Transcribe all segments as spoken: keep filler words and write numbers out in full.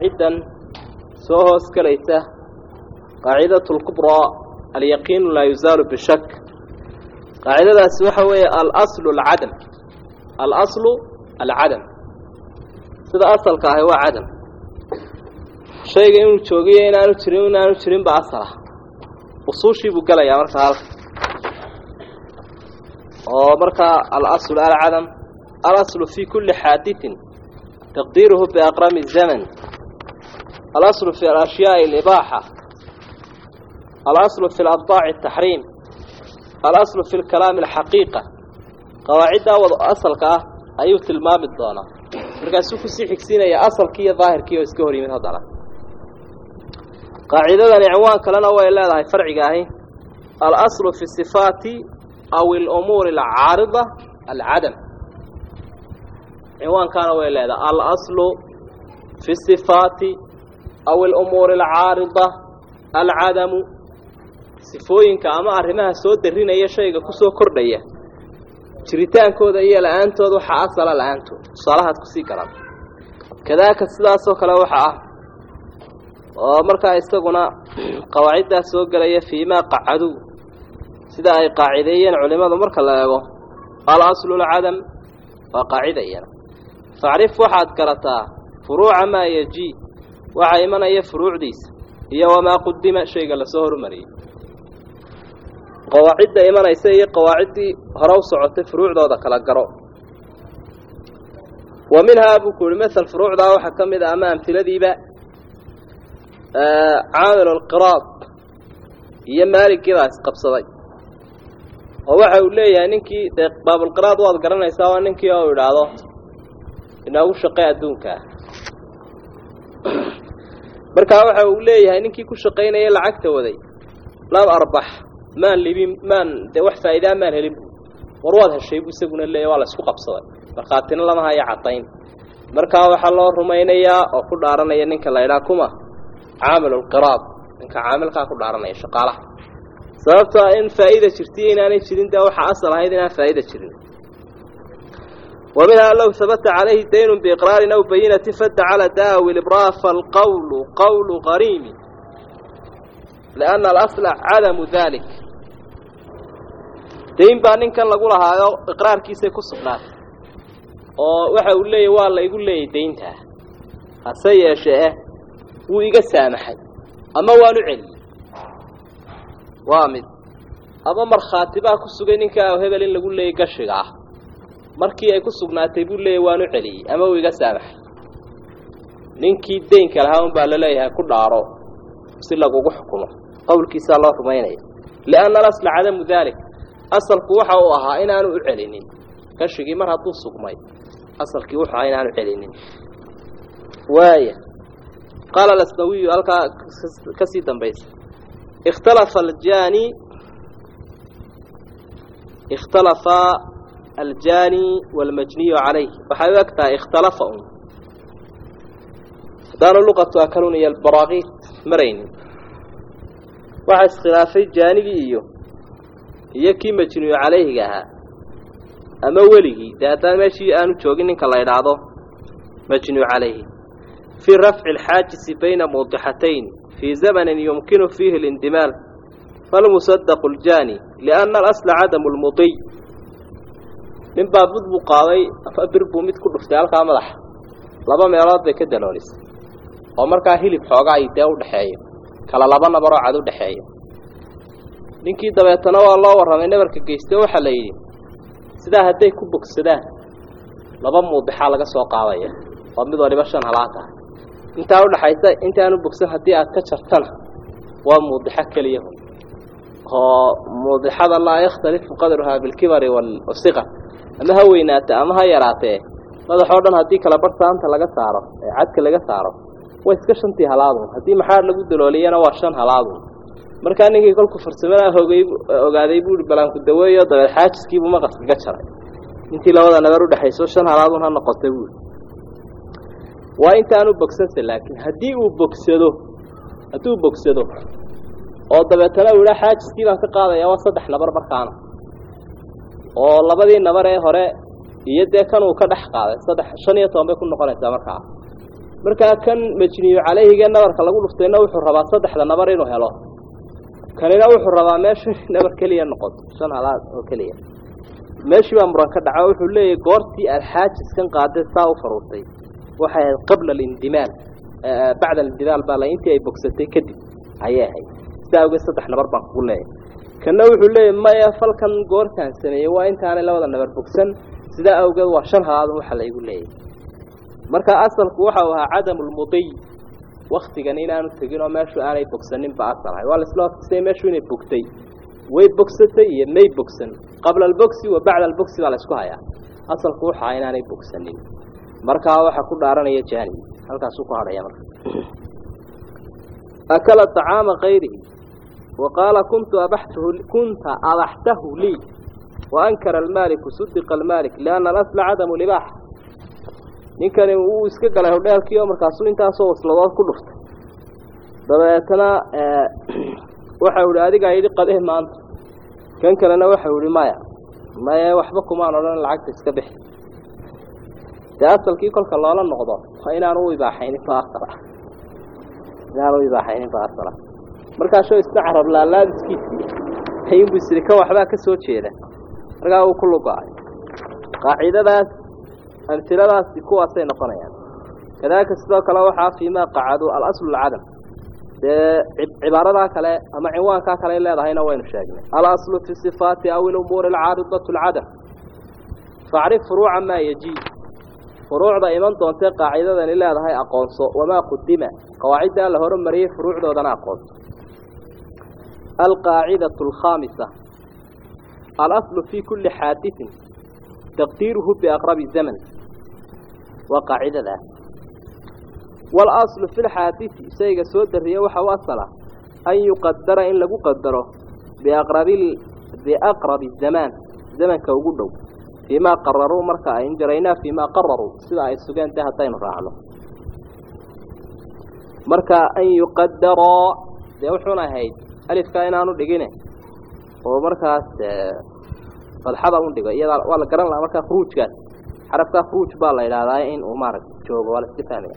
قاعدة سوهوس كليته قاعدة الكبرى اليقين لا يزال بالشك قاعدة اسمها هو الأصل العدم الأصل العدم هذا أصل كهو عدم شيء إنه توجيه إن أنا تريم إن أنا تريم بأصله وصوشي بقلا يا مركا أو مركا الأصل العدم الأصل في كل حادث تقديره بأقرام الزمن الأصل في الأشياء الإباحة الأصل في الأبضاع التحريم الأصل في الكلام الحقيقة قواعد وأصل كه أيوة المام الضانة مركا سوف سيحك سينا يا أصل كي ظاهر كي واسكهري من هذا قاعدة نعوان كلنا وإلا هاي فرع جاهي الأصل في الصفات أو الأمور العارضة العدم عوان كان وإلا هذا الأصل في الصفات أو الأمور العارضة العدم صفوين كأما أرمها سود درين أي شيء كسو كردية شريتان كود أي الآن تود وحا أصل الآن تود صلاحة كسي كلام كذاك السلاس وكلا وحا ومركا يستغنى قواعد سوق لي فيما قعدوا سدا أي قاعديا علماء مركا لا يقول الأصل العدم وقاعديا فاعرف واحد كرتا فروع ما يجي وعيمن أي فروع ديس هي وما قدم شيء قال سهر مري قواعد إيمان أيسية قواعد هروس عطف فروع ذا كلا جرا ومنها أبو كل مثل فروع ذا وحكم إذا أمام في الذي بقى آه عامل القراض هي مالك كذا قبصدي هو حول لي يعني إنك باب القراض واضح قرنا يساوي إنك يا ولده إنه شقي دونك مركا هو حول لي يعني إنك كل شقينا يلعك توذي لا أربح مان لبي مان ده وح فائدة مان هلب ورواد هالشيء بيسقون اللي والله سوق قبصدي مركاتنا لما هي عطين مركا وحلا رمينيا أو كل دارنا ينك لا يلاكما عامل القراض إنك عامل كأكل دارنا يشقاله سببتها إن فائدة شرتين أنا شرين ده وح أصل هيدنا فائدة شرين ومنها لو ثبت عليه دين بإقرار أو بينة فد على داوي الإبراء فالقول قول غريم لأن الأصل عدم ذلك دين بانين كان لقولها هذا إقرار كيسي كسبنات وحاول لي والله يقول لي دينتها هسيا شيء ويجا سامحي أما وانو علي وامد أما مرخاتبا كسوغينين كاو هبل اللي يقول لي قشقه markii ay ku sugnaatay buu leeyahay waanu celiyay ama uu iga saabax ninkii deynka lahaa baa la leeyahay ku dhaaro si lagu xukumo qowlkiisa loo rumaynay laana asl adam dhalik asalku waxa uu ahaa in aanu u celinin kashigi mar haduu sugmay asalkii waxa ay aanu celinin waaya qala al-asdawi alka kasi dambays ikhtalafa al-jani ikhtalafa الجاني والمجني عليه وحيوكتا اختلفهم دار اللغة أكلون يا البراغيث مرين وحس خلافي الجاني يكي مجني عليه جها أما وله داتا ماشي أنو تشوغين كلا يدعضه مجني عليه في رفع الحاجز بين موضحتين في زمن يمكن فيه الاندمال فالمصدق الجاني لأن الأصل عدم المضي من باب بقاوي فبربو مid ku dhuftay halka madax laba meelood bay ka daloolis oo marka hilib xooga ay taa u dhaxeeyo kala laba nabaro cad u dhaxeeyo ninkii dabeetana waa loo waramay nabarka geystay waxa la yiri sida haday ku bogsadaan laba muudaxa laga soo qaadaya oo mid waliba shan halaata inta u dhaxaysa inta aanu bogsan hadii aad ka jartana waa muudaxa kaliya oo muudaxada la yaxtalif qadruha bil kibari wal siqa ama haweenaata ama hayaraatee madaxoodan hadii kala bartaanta laga saaro ee cadka laga saaro way iska shantii halaado hadii maxaad lagu dalooliyana waa shan halaado marka ninkii kolku farsamada hoogay ogaaday buu balan ku daweeyo dabad xaajiskii buu maqas kaga jaray intii labada nabar u dhaxayso shan halaado ha noqotay buu waa inta aanu bogsan laakiin hadii uu bogsado haduu bogsado oo dabeetana uu la xaajiskii baan ka qaadaya waa saddex nabar markaana oo labadii nabar ee hore iyo de kan uu ka dhax qaaday saddex shan iyo toban bay ku noqonaysaa markaa markaa kan majniyu calayhiga nabarka lagu dhuftayna wuxuu rabaa saddexda nabar inuu helo kanina wuxuu rabaa meesha nabar keliya noqoto shan halaad oo keliya meeshii baa muran ka dhaca wuxuu leeyahay goortii alxaajis kan qaaday saa u faruurtay waxay qabla alindimaal bacda alindimaal baa la intii ay bogsatay kadib ayay ahayd sidaa uga saddex nabar baan kugu leeyahay kana wuxuu leeyahay maya falkan goortaan sameeyey waa intaanay labada nabar bogsan sidaa awgeed waa shan halaad waxa la igu leeyahay marka asalku waxa uu ahaa cadamulmudiy waqtigan inaanu tagin oo meeshu aanay bogsanin ba asal ahay waa la isla waqtisay meeshu inay bogtay way bogsatay iyo may bogsan qabla albogsi wa bacda albogsi baa la isku hayaa asalku waxa inaanay bogsanin marka waxa ku dhaaranaya jaani halkaas uu ku hadhaya marka akala ta'ama ghayrihi wa qala kuntu abahtuhu kunta abahtahu li wa ankara al-malik صدق المالك لأن الأصل عدم الإباحة ninkani uu iska galay hodheelkii oo markaas uu intaas oo wasladood ku dhuftay dabeetana ee waxa uu adiga aydi qadeh maanta kan kalena waxa uu maya maya waxba kuma oran lacagta iska bixi taasalkii kolka loola noqdo inaan uu ibaaxayn faaqara inaan uu ibaaxayn faaqara markaas oo iska carab la laadiskiisi hayb bisrika waxba ka soo jeeda markaa uu ku luqay qaacidadaas أمثلة سكوا سينقنا يعني كذلك سبق الله وحى فيما قعدوا الأصل العدم عبارة كلا أما عنوان كلا لا هنا وين شاقنا الأصل في الصفات أو الأمور العارضة العدم فاعرف فروع ما يجي فروع دائما تنطق قاعدة لا هي أقاص وما قدم قواعد لهرم مريء فروع دون أقاص القاعدة الخامسة الأصل في كل حادث تقديره بأقرب الزمن وقاعدة ذا والأصل في الحادث سيجا سود الرياح وأصله أن يقدر إن لقو قدره بأقرب بأقرب الزمان زمن كوجوده فيما قرروا مركا إن جرينا فيما قرروا سواء السجان تهتين راعله مركا أن يقدر يوحنا هاي ألف كائنانو دقينه ومركا فالحظة وندقة إذا والله قرن لها مركا خروج كان حرفتا خروج بالله إلى ذائن ومارك جواب ولا استفانية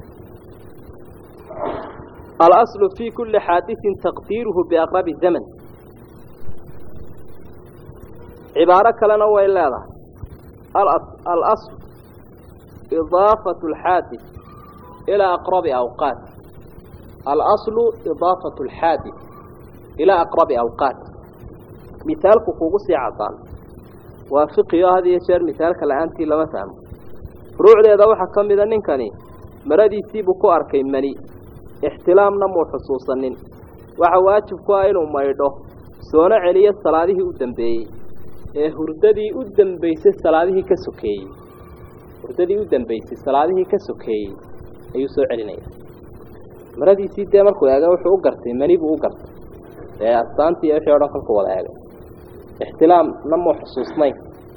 الأصل في كل حادث تقديره بأقرب الزمن عبارة لنا وإلا هذا الأصل إضافة الحادث إلى أقرب أوقات الأصل إضافة الحادث إلى أقرب أوقات مثال فقوق عطان وفقه هذه يصير مثال كالأنتي لما فهم فروع ذي ذو حكم إذا نكني مردي سيبكو أركي مني احتلام نمو حصوصا وعواجب كائن وما يدو سونا علي الصلاة قدام هرددي قدام بيس الصلاة كسكي هرددي قدام بيس الصلاة كسكي أيسو علينا مردي سيد مركو ياغا وحو قرتي مني بو قرت يا أستانتي أشياء رقم ولا ياغا احتلام نمو حصوصني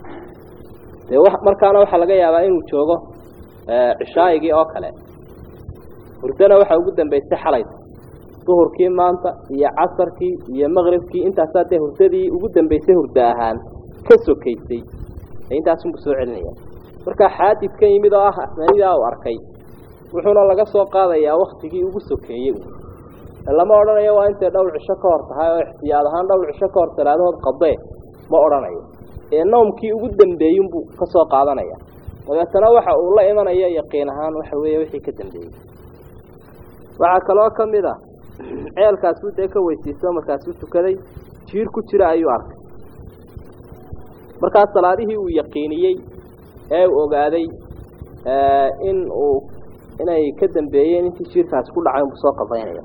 markaana waxa laga yaabaa inuu joogo cishaayigi oo kale hurdana waxa ugu dambeysay xalay duhurkii maanta iyo casarkii iyo maghribkii intaas aad hurdadii ugu dambeysay hurda ahaan ka sokaysay intaas uu soo celinaya marka xaadid ka yimid oo ah manida uu arkay wuxuuna laga soo qaadayaa waqtigii ugu sokeeyay lama oranayo waa inta dhowr cisho ka hor tahay oo ixtiyaad ahaan dhowr cisho ka hor salaadood qabay ma oranayo ee noomkii ugu dambeeyay buu ka soo qaadanaya wadaasana waxa uu la imanaya yaqiin ahaan waxa weeye wixii ka dambeeyay waxa kale oo kamid ah ceelkaas uu ka weysiiso markaas uu tukaday jiir ku jira ayuu arkay markaas salaadihii uu yaqiiniyay ee uu ogaaday in uu inay ka dambeeyeen intii jiirkaas ku dhacay uu soo qabaynaya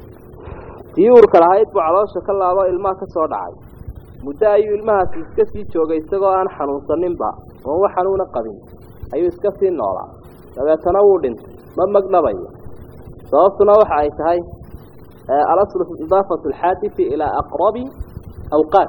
diur kala hayd buu caloosha ka laabo ilmaha ka soo dhacay muddo ayuu ilmahaas iska sii joogay isagoo aan xanuunsaninba oo wax xanuuna qabin ayuu iska sii noolaa dabeetana wuu dhintay ma magnabayo sababtuna waxa ay tahay al-aslu fi idaafatu al-hadith ila aqrabi awqat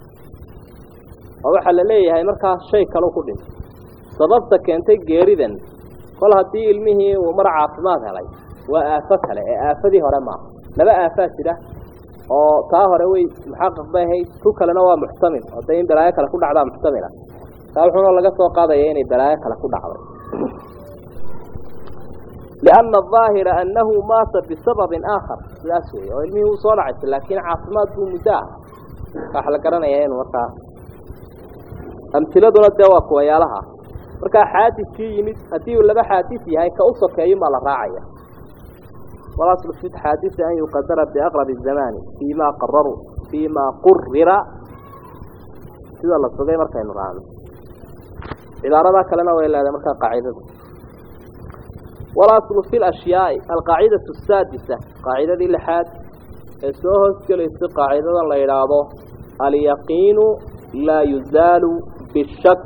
waxa la leeyahay marka shay kale ku dhintay sababta keentay geeridan kol hadii ilmihii uu mar caafimaad helay waa aafo kale ee aafadii hore ma laba aafaad jira oo taa hore way muxaqaq bahay tu kalena waa muxtamil oo tayn balaayo kale ku dhacda muxtamila taa wuxuu laga soo qaadaya inay balaayo kale ku dhacdo لأن الظاهر أنه مات بسبب آخر لا سوي وعلمه صنعت لكن عاصمات مداه فحل كرنا يين وقع أمثلة الدواء ويا لها marka xaadisi yimid hadii uu laga xaadisi yahay ka u sokeeyo ma la raacaya wala aslu fi xaadisi ay qadara bi aqrab az-zaman fima qarraru fima qurrira sida la sugay markaynu raacno idaarada kalena way leedahay marka qaacidadu wala aslu fi al-ashya'i al-qa'idatu as-sadisa qa'idadi lixaad ee soo hoosgelaysa qaacidada la yiraahdo al-yaqinu la yuzalu bi-shakk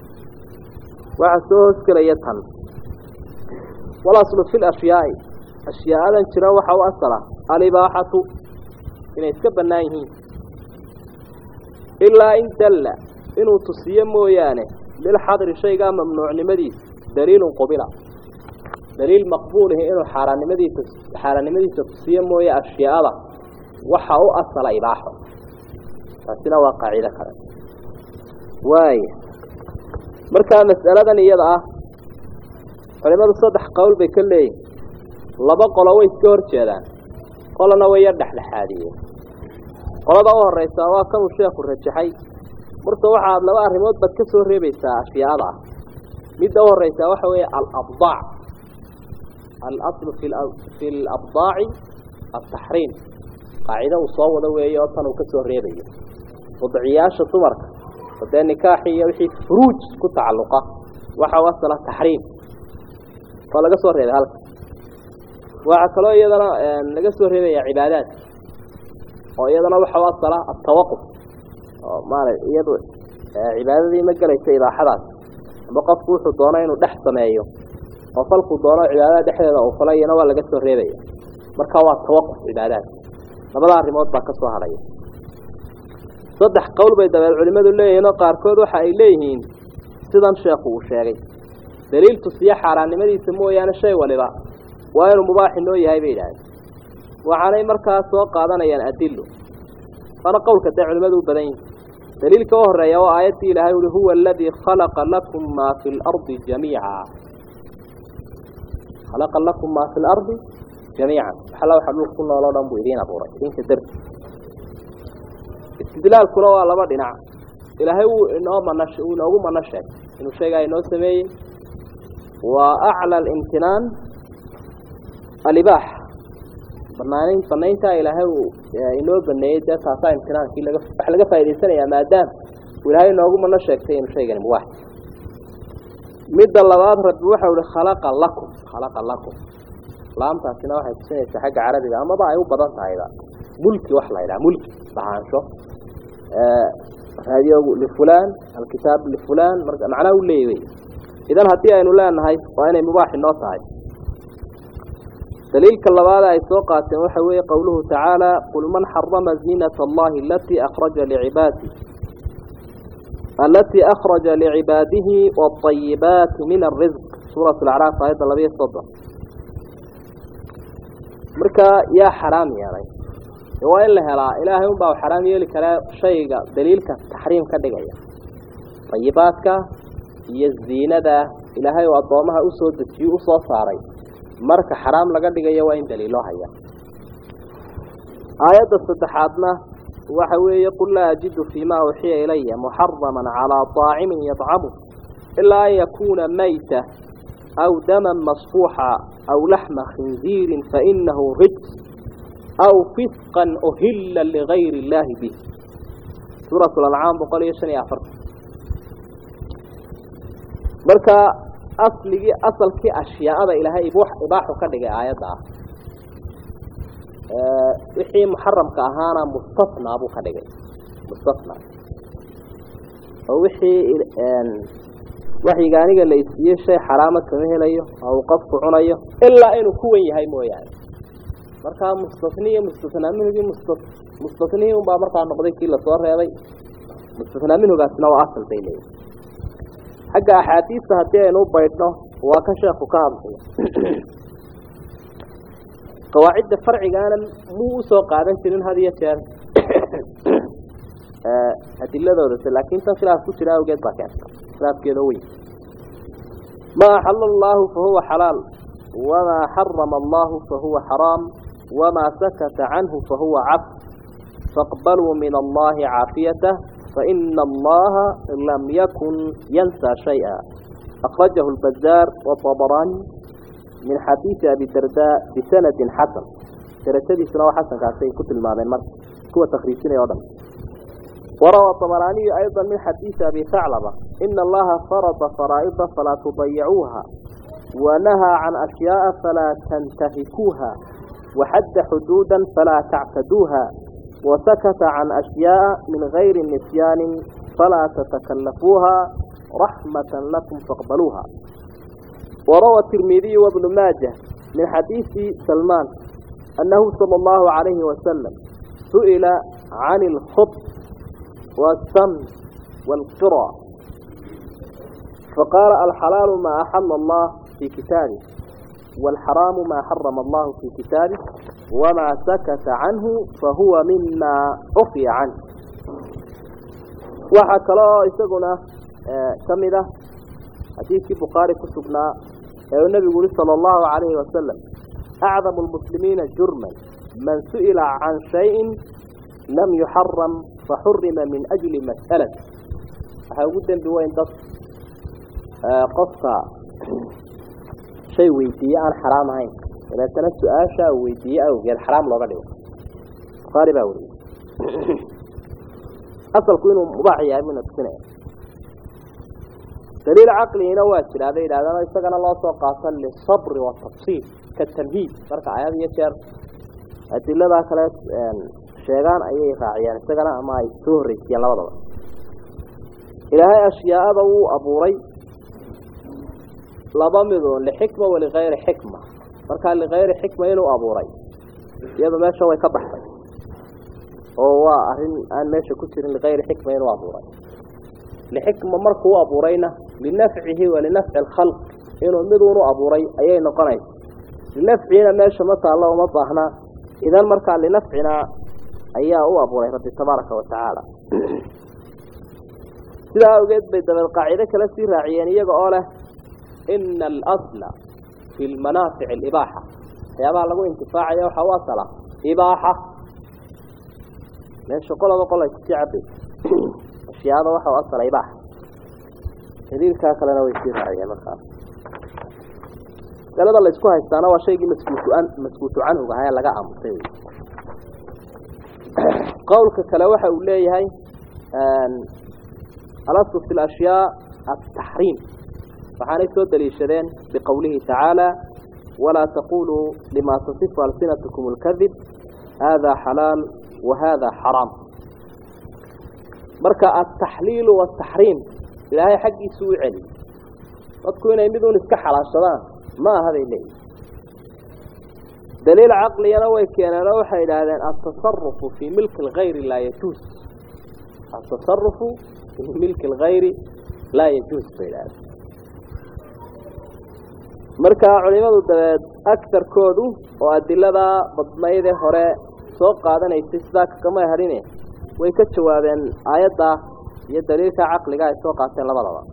وعسوس كليتهم والأصل في الأشياء أشياء هذا انشرا وحو أصلا الإباحة إن يسكب النايهين إلا إن دل إنه تصيم ويانه للحاضر شيء ممنوع لمدي دليل قبله دليل مقبول هي إنه حاران لمدي حاران لمدي تصيم ويا أشياء هذا وحو أصلا إباحة فسنا واقعي ذكر واي marka mas'aladan iyada ah culimadu saddex qowl bay ka leeyeen laba qolo way iska horjeedaan qolana way dhaxlaxaadiyeen qolada oo horeysa waa kan uu sheekhu rajaxay marka waxa laba arrimood bad ka soo reebaysaa ashyaada mid oo horeysa waxa weeye al-abdaa al-asl fi fi al-abdaa at-tahrim qaacida uu soo wada weeyo tan uu ka soo reebayo wadciyaasha dumarka وده نكاحي وحي فروج كتعلقه وحا وصل التحريم فلقى صور هذا هلك وعكلوا يدنا لقى صور هذا عبادات ويدنا وحا وصل التوقف ما يدو عبادة دي مجال إذا حدث بقف فوح الضونين ودحسن أيوه وفلق الضونين عبادات دحسن وفلا ينوى لقى صور هذا مركوا التوقف عبادات نبضع الرموت باكسوها عليه صدح قول بيد العلماء اللي قاركود waxa ay leeyihiin sidan sheekhu uu sheegay daliil tusiya xaraanimadiisa mooyaan shay waliba waa inuu mubaax inoo yahay beeyay waxaanay markaas soo qaadanayaan adillo ana qowlka da culimadu u badan yihiin daliilka oo horeeya waa aayadii Ilaahay uu huwa alladhi khalaqa lakum ma fil ardi jamii'a khalaqa lakum ma fil ardi jamii'a xala waxa uu ku nooloo dhan buu idin abuuray idinka dar استدلال كله على بعض نعم إلهي إنه منش إنه منشأ إنه شيء إنه سمي وأعلى الامتنان الإباح بناين بناين تا إلهي إنه بناي ده ساسا امتنان كي لقى حلقة فايدة سنة يا مادام وإلهي إنه منشأ كتير إنه شيء يعني واحد مد الله رب روحه خلق لكم خلق لكم لام تاسينا واحد سنة حاجة عربي أما ضاع يو بدن تعيدا ملكي وحلا إلى ملكي طبعا شو هذه لفلان الكتاب لفلان معناه ولا يوي إذا هتيا إنه لا نهاي وأنا مباح النص هاي دليل كاللبادة يسوقات وحوي قوله تعالى قل من حرم زينة الله التي أخرج لعباده التي أخرج لعباده والطيبات من الرزق سورة الأعراف آية النبي الصدق مركا يا حرام يا ري وإلا هلا إلهي وباو حرام يلي كلا شيء دليلك تحريم كدقيا طيباتك يزينة ده إلهي وأضامها أسود تي أصوص عري مرك حرام لقدقيا وإن دليله هيا آيات الصدحاتنا وحوي يقول لا أجد فيما أوحي إلي محرما على طاعم يطعمه إلا أن يكون ميتة أو دما مصفوحا أو لحم خنزير فإنه رجس أو فسقا أهل لغير الله به سورة الأنعام بقول يشني أفرق مركا أصلي أصل كي أشياء هذا إلها إبوح إباح كذا آياتها وحي محرم كأهانا مستثنى أبو كذا مستثنى وحي وحي قاني قال لي يسير شيء حرامة كمه ليه أو قف عنيه إلا إنه كوي هاي مو يعني مركا مستثنية مستثنى منه دي مستثنية وبا مركا نقضي كي لصور هذي مستثنى منه قاس نوع أصل بيني حقا أحاديث هاتيه نو بيتنا وكشف وكام قواعد الفرع قانا مو سوق قادم سنين هذه الشيء أدلة دولة لكن تنخلاف كتيرا وقد باكات خلاف كذوي ما حل الله فهو حلال وما حرم الله فهو حرام وما سكت عنه فهو عفو فاقبلوا من الله عافيته فإن الله لم يكن ينسى شيئا أخرجه البزار والطبراني من حديث أبي الدرداء بسند حسن ترتدي سنة حسن كاسي كتل المعنى المرء كوة تخريجين يوضا وروى الطبراني أيضا من حديث أبي ثعلبة إن الله فرض فرائض فلا تضيعوها ونهى عن أشياء فلا تنتهكوها وحد حدودا فلا تعتدوها وسكت عن أشياء من غير نسيان فلا تتكلفوها رحمة لكم فاقبلوها وروى الترمذي وابن ماجه من حديث سلمان أنه صلى الله عليه وسلم سئل عن الخط والسم والقرى فقال الحلال ما أحل الله في كتابه والحرام ما حرم الله في كتابه وما سكت عنه فهو مما عفي عنه وحكى الله يسقنا كمده حديث البخاري كتبنا النبي يقول صلى الله عليه وسلم أعظم المسلمين جرما من سئل عن شيء لم يحرم فحرم من أجل مسألة هقول بوين تص قصة شيء ويدي عن حرام هاي إذا كانت سؤاشا ويدي أو غير حرام لو بدو قارب أولي أصل كونه مباحي من السنة دليل عقلي هنا واسر هذا إذا هذا يستغنى الله سوقاسا للصبر والتفصيل كالتمهيد مركع هذا يشير أدلة ذاكرات شيغان أي راعيان استغنى أما يسوري يلا وضع إلى هاي أشياء ذو أبو ري لضمضون لحكمة ولغير حكمة مركع لغير حكمة يلو أبو ري يبقى ما شوي كبحر هو أن ماشي كتير لغير حكمة يلو أبو ري لحكمة مركو أبو رينا لنفعه ولنفع الخلق إنه مدون أبو ري أي نقني لنفعنا ماشي متى الله ومطهنا إذا المركع لنفعنا أيها هو أبو ري رب تبارك وتعالى سلا أوجد بيدنا القاعدة كلا سير عيانية قاله إن الأصل في المنافع الإباحة يا بعض لقوا انتفاع يا وحواصلة إباحة ماشي قول الله قول يتعبي الشيء هذا وحو أصل إباحة هذه كاكلنا ويصير عليها مخاف قال الله يسكوها يستانا وشيء مسكوت عنه وهي لقاء مصيري قولك كلاوحة أولي هاي الأصل في الأشياء التحريم فحاني سود الإشارين بقوله تعالى ولا تقولوا لما تصف ألسنتكم الكذب هذا حلال وهذا حرام مركا التحليل والتحريم إلهي حقي سوء علي وتكون يمدون اسكح على الشباب ما هذا إليه دليل عقلي نوي كان نوحي إلى أن التصرف في ملك الغير لا يجوز التصرف في ملك الغير لا يجوز بإلهي مركا علماء الدباد أكثر كودو وأدلة بطميده هراء سوق قادنا يستسداك كما يهرينه ويكتشوا بين آيات يدليل كعقل قاعد سوق عشان لبضوا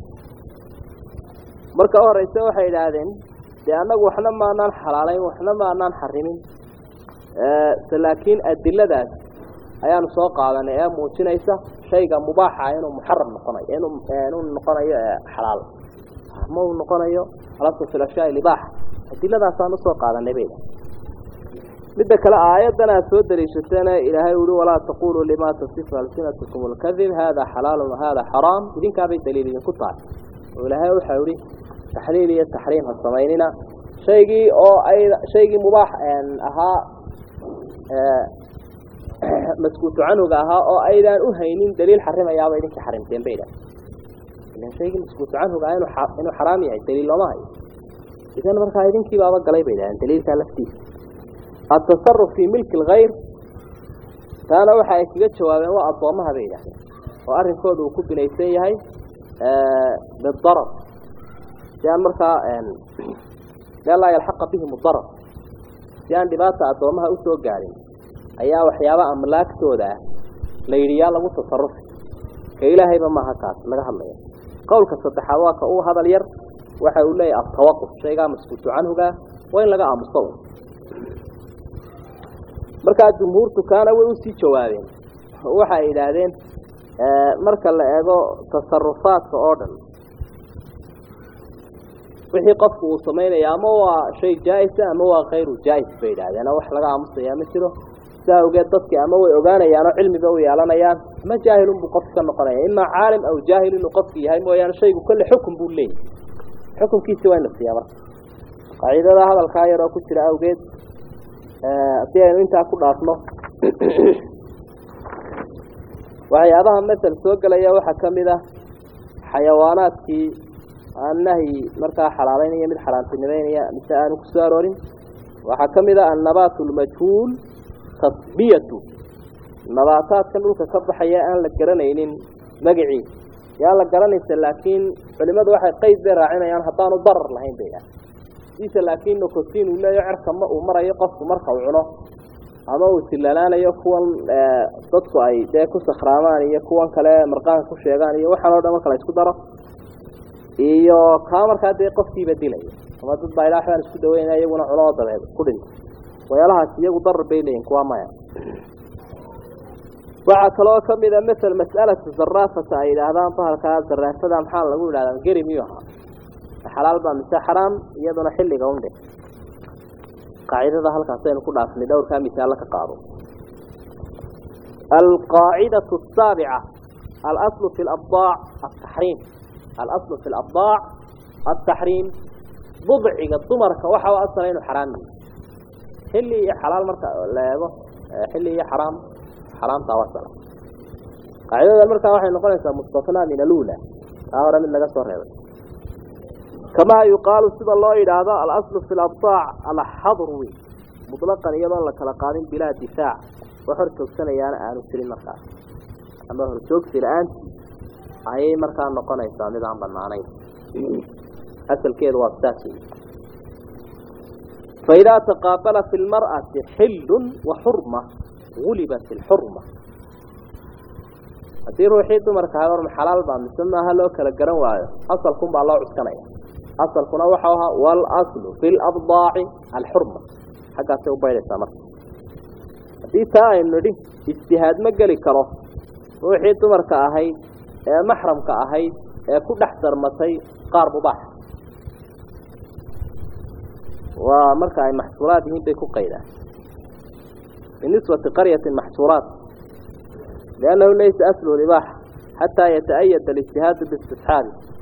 مركا أورا يسوي حيلادين لأنه وحنا ما نان حلالين وحنا ما نان حرمين أه لكن الدلة ذات أيام سوق على أيام موتشنيسة شيء مباح أيانه محرم نقني أيانه أيانه نقني حلال مو نقني خلاص في الأشياء اللي باح الدلة ذات صار سوق على النبي بدك الآياتنا سود لشتنا إلى هاي ولا تقولوا لما تصف ألسنتكم الكذب هذا حلال وهذا حرام إذن كابي دليل قطع ولا هاي وحوري تحليل التحريم الصميننا شيء أو أي شيء مباح أن أها أه مسكوت عنه بها أو أيضا أهينين دليل حرم يا بينك حرمتين بينا إن شيء مسكوت عنه بها إنه حرام يعني دليل ما هي إذا مرة أيضا كي بابا قلي بينا دليل ثلاثة التصرف في ملك الغير كان وحي كجت شوابه وأضمها بينا وأرن كود وكب ليسيه هاي أه بالضرر كان مرة قال لا يلحق بهم الضرر كان دباسة أضمها أسوق قارين أيها وحيابا أملاك تودا ليريال لغو تصرف كإلهي بما هكات لغا الله قولك صدحواك أو هذا الير وحي أقول لي التوقف شيء مسكوت عنه وين لقى مصطلح مركز الجمهور كان ويسي جوابين وحا إلهين مركز لأيضا تصرفات كأردن وحي قفه وصمين يا موا شيء جائز أما هو غير جائز بيد هذا أنا وح لقى مصطلح يا مثله ساو قد تصكي أما هو أغانا يعني علم ذوي على يان ما جاهل بقفك النقرية إما عالم أو جاهل نقفك هاي مو يعني شيء كل حكم بولين حكم كيس وين نفسي يا مرة قاعدة هذا الخير أو كتير أو قد أتيان أنت أقول أصله وهي هذا مثل سوق لي وحكم ذا حيوانات في النهي مركا حلالين يمد حلال سنين يا مثل كسارين وحكم ذا النبات المجهول تصبيته نباتات كانوا كسب حياة لجرنين مجعين يا لجرنين لكن فلماذا واحد قيد راعينا يعني حطانه ضرر لهين بيها ليس لكن نكتين ولا يعرف كم ومرة يقف ومرة وعنا أما وسلالان يكون صدق أي تأكل سخرامان يكون كلام مرقان كل شيء يعني وحنا ده ما كلا يسكت درا إياه كامر كده يقف في بديله وما تطلع إلى أحيان يسكت وين يجون عنا ضرب كلنا ويلاها يجوا ضرب بينهم كوما يعني وعكلوا كم إذا مثل مسألة الزرافة إذا هذا طهر كهذا الزرافة ده محل نقول هذا قريب يوها حلال بمسا حرام يدنا حل قومده قاعدة ده هالكاسين كلها في دور كان مثال لك قاضي القاعدة السابعة الأصل في الأبضاع التحريم الأصل في الأبضاع التحريم ضبع الضمر كوحة وأصلين حرام حلي حلال مركا لا يبغى حلي حرام حرام تواصل قاعدة المركا واحد نقول إنسان مستثنى من الأولى أهرب من لقى صهره كما يقال سيد الله إلى هذا الأصل في الأبطاع على حضروي مطلقا يضل لك لقانين بلا دفاع وحركوا السنة يعني أهل السلين مركان أما هرسوك في الآن أي مركان نقول إنسان نظام بالمعنى أسل كيد وابتاسي فإذا تقابل في المرأة حل وحرمة غلبت الحرمة أتير وحيد مركا هذا حلال بام سمى هلو كلا جرن وايو أصل كم بالله عسكنيا أصل كنا وحوها والأصل في الأبضاع الحرمة حتى توبيل السمر دي تاين ندي اجتهاد مجلي كره وحيد مركا هاي محرم كأهاي كل أحسر متي قارب بح ومركا المحصورات هي بيكو قيدة بالنسبة لقرية المحصورات لأنه ليس أصله الإباحة حتى يتأيد الاجتهاد بالاستصحاب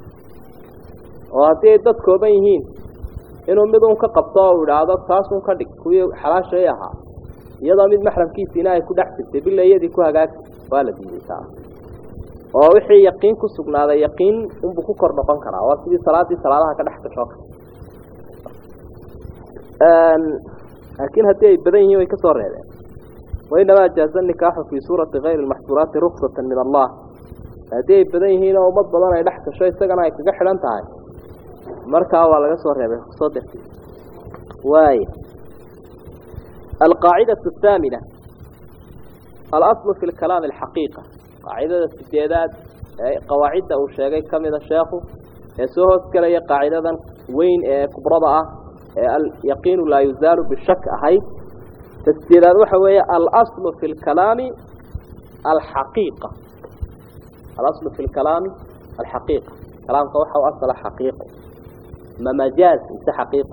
وهذه تذكر بينهين إنهم بدون كقبطاء والعادات خاصهم كذلك كوي حلاش رياها يضع من محرم كي سيناء كود أحسن بالله يدي كوها قاك والدي بيسا ووحي يقين كسبنا هذا يقين أم بكو كرنا بانكرا واسبي صلاة صلاة كده أحسن شاك لكن هذه بدين هي كسر هذا وإنما جاز النكاح في صورة غير المحظورات رخصة من الله هذه بدين هنا ومض بدنا يلحق شيء سجنا يكجح أنت هاي مركا ولا كسر هذا صدق واي القاعدة الثامنة الأصل في الكلام الحقيقة قاعدة الاستعداد قواعد أو شيء كم إذا شافوا يسوه كلا قاعدة وين كبرضاء اليقين لا يزال بالشك هاي تستيراد وحوية الأصل في الكلام الحقيقة الأصل في الكلام الحقيقة كلام صوحة وأصل حقيقة ما مجاز انت حقيقة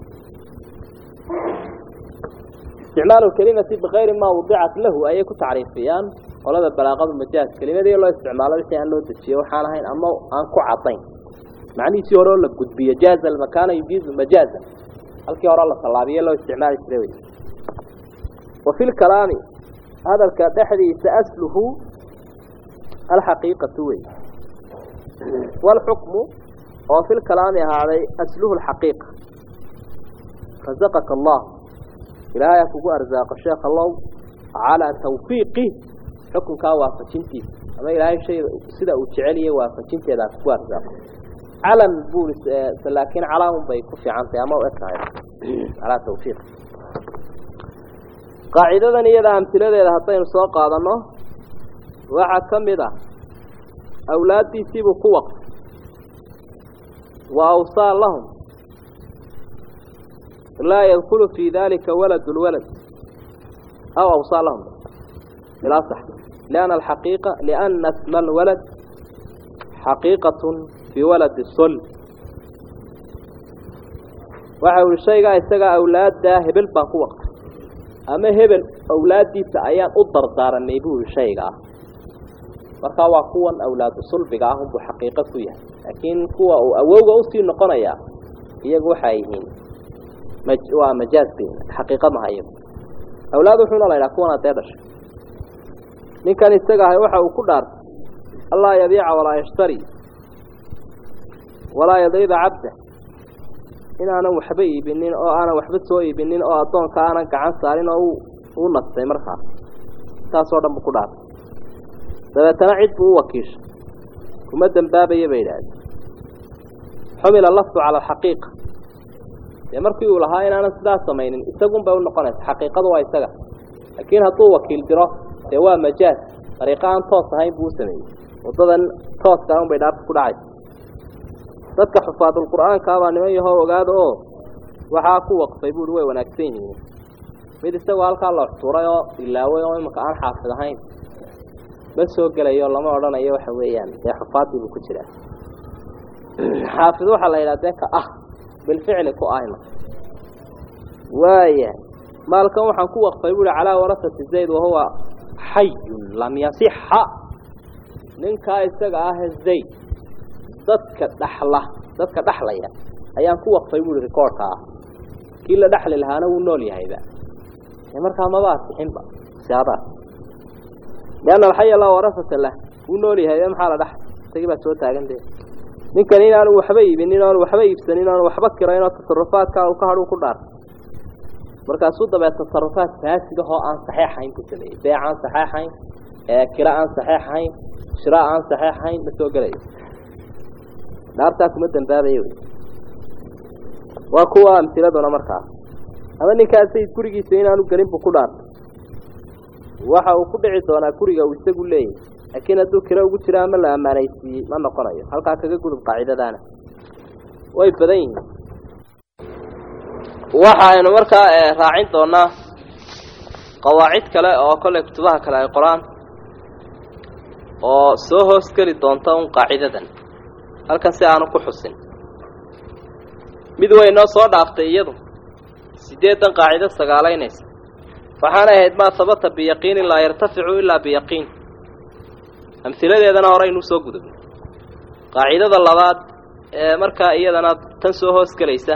استعمال الكلمة بغير ما وضعت له أي كتعريفيان ولا ببلاغة المجاز كلمة دي الله استعمالها بشيء أنه تشيه وحالهين أما أنكو عطين معني سيورون لك قد بيجاز المكان يجيز المجازا halkii hore la salaabiyo loo isticmaali jiray وفي الكلام هذا الكدحديث أصله الحقيقة وي والحكم وفي الكلام هذا أصله الحقيقة رزقك الله إلهي فوق أرزاق الشيخ الله على توفيقه حكم كوافقتي أما إلهي شيء سيدا وتعالي وافقتي هذا فوق أرزاق على بولس لكن على بيكون في عنتي أما وأكثر على توفيق قاعدة إذا أمثلة إذا هطين سوق هذا النوع وحكم إذا أولادي يسيبوا قوة وأوصال لهم لا يدخل في ذلك ولد الولد أو أوصالهم لا صح لأن الحقيقة لأن اسم الولد حقيقة في ولد الصل وحاول الشيء يستقى أولاد ده هبل باقوة أما هبل أولاد دي سعيان أضر دار النيبو الشيء مركوا قوة أولاد الصل بقاهم بحقيقة فيها لكن قوة أوجه أوصي النقنية يجوا حيهين مج ومجاز بين حقيقة ما هي أولاده حين الله يكون تدرش من كان يستجاه يوحى وكدار الله يبيع ولا يشتري ولا يضيد عبده إن أنا وحبي بنين أو أنا وحبت سوي بنين أو أطون كأنا كعن سارين أو ونص مرخا تاسو دم كدار ده تنعد بوكيش ومدن باب يبيداد حمل اللفظ على الحقيقة markii uu lahaa in aan sidaas sameeynin isagu baa uu noqonay xaqiiqadu waa isaga laakiin haduu wakiil diro ee waa majaaz tariiqan toos ahayn buu sameeyay wadadan toos ka un bay dhaaf ku dhacay dadka xufaadul quraanka baa niman yahow ogaado oo waxa ku waqfay buu way wanaagsan yihiin mid isagu halka la xurayo ilaaway oo imka aan xaafid ahayn bas soo galayo lama oranayo waxa weeyaan ee xufaadii ku jira xaafid waxa la yiraahdaa ka ah بالفعل كأهنا وايه مالك وحن كو وقف يقول على ورثة الزيد وهو حي لم يصح ننكا يستقاه الزيد ضدك دحلة ضدك دحلة يعني أيام كو وقف يقول ريكوركا كلا دحل الهانا والنولي هيدا يمركا ما بات حنبا سيادات لأن الحي لا ورثة له والنولي هيدا محالة دحل تجيبها سوتها عندي ninkan inaan waxba iibinin oo waxba iibsanin oo waxba kirayno tasarrufaadka uu ka haro ku dhaar markaas uu dabay tasarrufaad faasid oo aan saxiixayn ku sameeyay beecan saxiixayn ee kiraan saxiixayn shiraan saxiixayn ma soo galay dhaarta kuma danbaabayo waa kuwa amtiladona markaas ama ninkaas ay gurigiisa inaan u galin ku dhaar waxa uu ku dhici doonaa guriga uu isagu leeyahay لكن هذا كلا وجرا ما لا ما نيسي ما نقرأيه هل كان كذا جود القاعدة دانا ويبدين وحى نمرك راعين دونا قواعد كلا أو كل كتبها كلا القرآن أو سوه سكري دونتون قاعدة دان هل كان سيعنو كحسن مدوي الناس صار عفتيهم سيدة قاعدة سجالينس فحنا هاد ما ثبت بيقين لا يرتفع إلا بيقين أمثلة هذا هورين وسوق دب قاعدة اللغات مركا إيادنا تنسوه سكليسة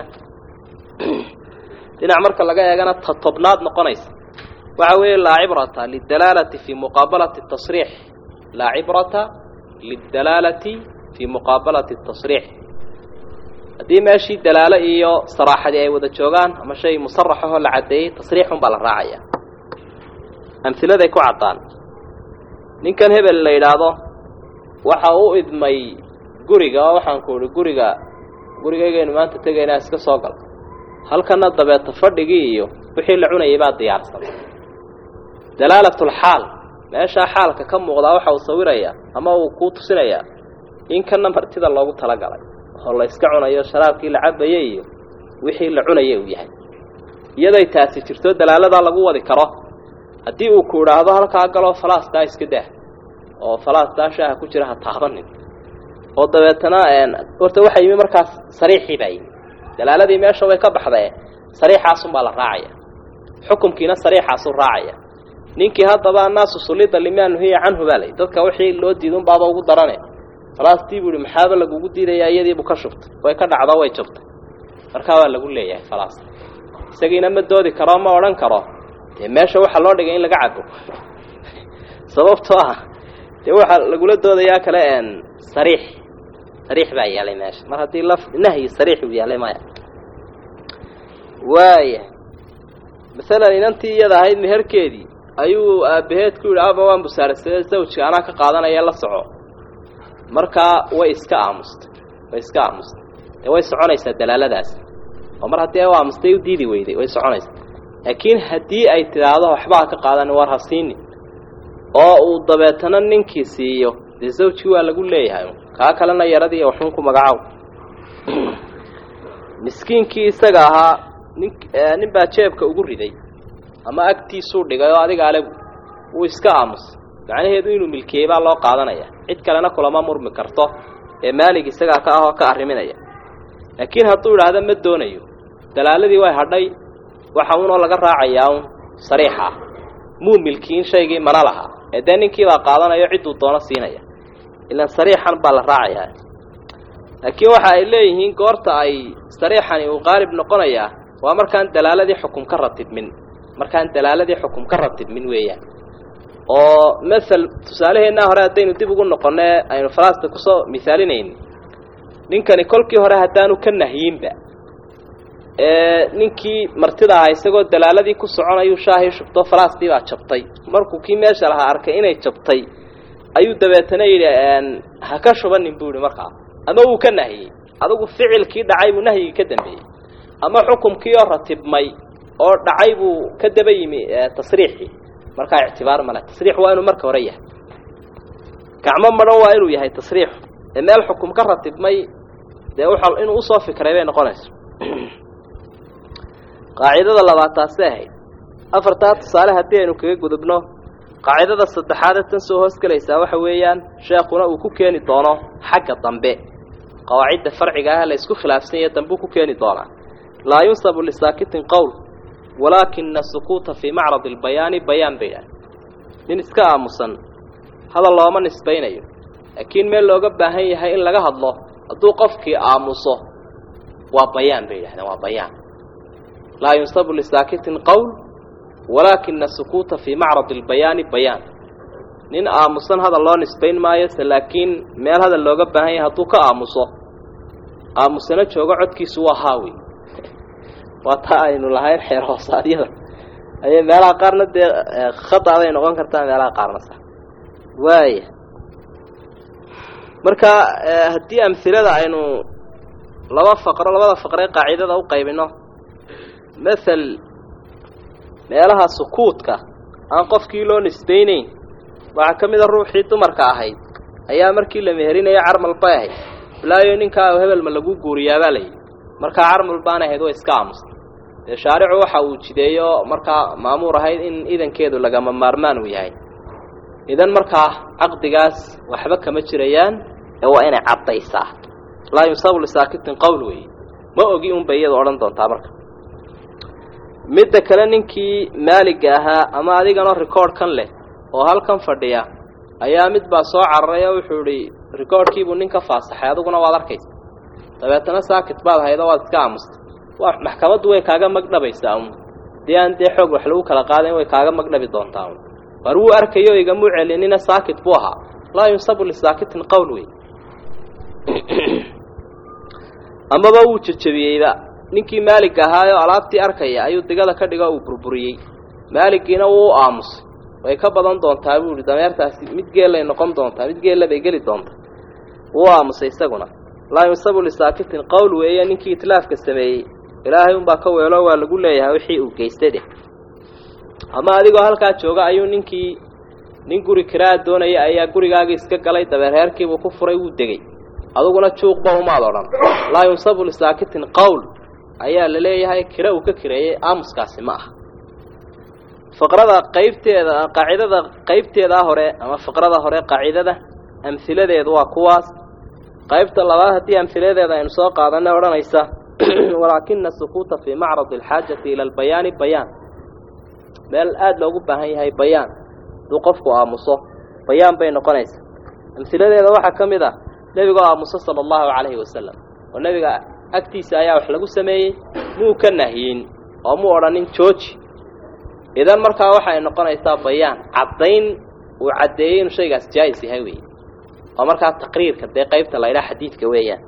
دينا مركا لقايا جانا تطبناد نقنيس وعويل لا عبرة للدلالة في مقابلة التصريح لا عبرة للدلالة في مقابلة التصريح دي ماشي دلالة إيو صراحة دي أيوة الشوغان أما شيء مصرحه لعدي تصريح بالراعية أمثلة ذي كعطان ninkan hebel la yiraahdo waxa uu idmay guriga waxaan ku uri guriga gurigayga maanta tagayna iska soo gal halkana dabeeta fadhigi iyo wixii la cunayay baa diyaarsan dalalatul hal meesha xaalka ka muuqda waxa uu sawiraya ama uu ku tusinaya in kana martida loogu tala galay oo la iska cunayo sharaabkii la cabayay iyo wixii la cunayay uu yahay iyadoo taasi jirto dalalada lagu wadi karo haddii uu ku raado halka galo falaasta iska daa oo falaasta shaaha ku jira ha taabanin oo dabeetana een horta waxa yimi markaas sariixi bay dalaaladii meesha way ka baxday sariixaas uma la raacaya xukumkiina sariixaas u raacaya ninkii hadaba naas sulida liman hiya anhu balay dadka wixii loo diidun baaba ugu daranay falaastii buu maxaaba lagu diidayaa iyadii buu ka shubtay way ka dhacdo way jabtay marka waa lagu leeyahay falaas isagiina ma doodi karo ma oran karo meesha waxa loo dhigay in laga cabo sababtoo ah ee waxa lagu la doodayaa kale een sariix sariix baa yaalay meesha mar hadii laf nahyi sariix uu yaalay ma waaya mesela inantii iyada ahayd meherkeedii ayuu aabaheed ku yiraahdo waan busaarsaday zawjka ana ka qaadanaya la soco marka way iska aamustay way iska aamustay way soconaysaa dalaaladaas oo mar hadii waa aamustay u diidi weyday way soconaysaa laakiin hadii ay tiraahdo waxba ka qaadan war hasiini oo uu dabeetana ninkii siiyo zawjki waa lagu leeyahay ka kalena yaradii waxun ku magacaw miskiinkii isaga ahaa nin nin baa jeebka ugu riday ama agtiisu dhigay oo adiga ale uu iska aamus macnaheedu inuu milkiyay baa loo qaadanaya cid kalena kulama murmi karto ee maalig isaga ka ah ka arriminaya laakiin hadduu yiraahdo ma doonayo dalaaladii way hadhay waxa uu laga raacayaa sariixa muu milkiin shaygii mana laha ee ninkii baa qaadanayo cid uu doono siinaya ila sariixan baa la raacayaa laakiin waxa ay leeyihiin goorta ay sariixani uu qaalib noqonaya waa markaan dalaaladii xukum ka ratibmin markaan dalaaladii xukum ka ratibmin weeyaan oo مثل tusaaleheena hore hadaynu dib ugu noqonay aynu falaasta ku soo misaalinayn ninkani kolkii hore hadaanu ka nahiyinba ee ninkii martida ah isagoo dalaaladii ku soconayo shaahi shubto falaastii baa jabtay markuu kii meesha laha arkay inay jabtay ayuu dabeetana yiraan ha ka shubanin buuri markaa ama uu ka nahiyay adigu ficilkii dhacay buu nahyiga ka dambeeyay ama xukumkii oo ratibmay oo dhacay buu ka daba yimi tasriixi marka اعتبار ملا تصريح وانه marka hore yahay gacmo maran waa inuu yahay tasriix meel xukum ka ratibmay de waxa inuu soo fikray bay noqonayso qaacidada labaad saahay afarta tusaale hadii aynu kaga gudubno qaacidada saddexaad tan soo hoos galaysa waxa weeyaan sheekuna uu ku keeni doono xagga dambe qawaacida farciga ah la isku khilaafsan yahay dambu ku keeni doona la yunsabu lisakitin qawl ولكن السكوت في معرض البيان بيان بيان من اسكا امسن هذا الله ما نسبينيو لكن ميل لوغا باهن yahay in laga hadlo haduu qofkii aamuso waa bayaan biyaan waa bayaan لا ينسب لساكت قول ولكن السكوت في معرض البيان بيان nin aamusan hada loo nisbayn maayo laakiin meel hada looga baahan yahay haduu ka aamuso aamusana jooga codkiisu waa haawi وطاينو لهين خير هوساديدا اي meelaha qaarna de khata ay noqon kartaa meelaha qaarna sax way marka hadii amthilada aynu laba faqro labada faqre qaacidada u qaybino مثل meelaha sukuutka aan qofkii loo nisbaynayn waxa kamid ah ruuxii dumarka ahayd ayaa markii la meherinayo carmal baahay bilaayo ninka hebel ma lagu guuriyaa balay marka carmal baan ahayd oo iska aamus shaaricu waxa uu jideeyo marka maamur ahayd in idankeedu laga maarmaan u yahay idan marka aqdigaas waxba kama jirayaan ee waa inay cadaysaa la yusabu lisakitin qawli ma ogi un bayad oran doonta marka midda kale ninkii maaliga ahaa ama adigana record kan leh oo halkan fadhiya ayaa mid baa soo cararay wuxuu yiri recordkiibu ninka faasaxay adiguna waad arkaysaa dabeetana saakit baad haydo waad iska aamusta wax maxkamadu way kaaga magdhabaysaa diyan de xoog wax lagu kala qaaday way kaaga magdhabi doontaa baru arkayo iga mucelinina saakit buu ahaa la yunsabu lisakitin qawli ama ba uu jajabiyayba ninkii maalig ahaayo alaabtii arkaya ayuu digada ka dhiga uu burburiyay maaligina uu aamus way ka badan doontaa buu dameertaasi mid geelay noqon doontaa mid geelay bay gali doontaa uu aamusay isaguna la yunsabu lisakitin qawli weeye ninkii itlaafka sameeyay ilaahay un baa ka weelo waa lagu leeyahay wixii uu geystay ama adigoo halka jooga ayuu ninkii nin guri kiraa doonaya ayaa gurigaaga iska galay dabeerheerkii uu ku furay uu degay aduguna juuqba uma adoran la yunsabu lisakitin qawl ayaa la leeyahay kira uu ka kireeyay aamuskaasi ma ah faqrada qaybteeda qaacidada qaybteeda hore ama faqrada hore qaacidada amsiladeedu waa kuwaas qaybta labaad hadii amsiladeeda aynu soo qaadanay oranaysa ولكن السكوت في معرض الحاجة إلى البيان بيان بل آد لو قبها هي بيان ذو قفك آمصه بيان بين قنيس مثل هذا واحد كم ذا نبي قال آمصه صلى الله عليه وسلم والنبي قال أكتي سايا وحلقوا سمي مو كنهين أو مو أرانين توش إذا مركا واحد إن قنيس بيان عضين وعدين شيء جايز هوي ومركا تقرير كده قيبت الله إلى حديث كويا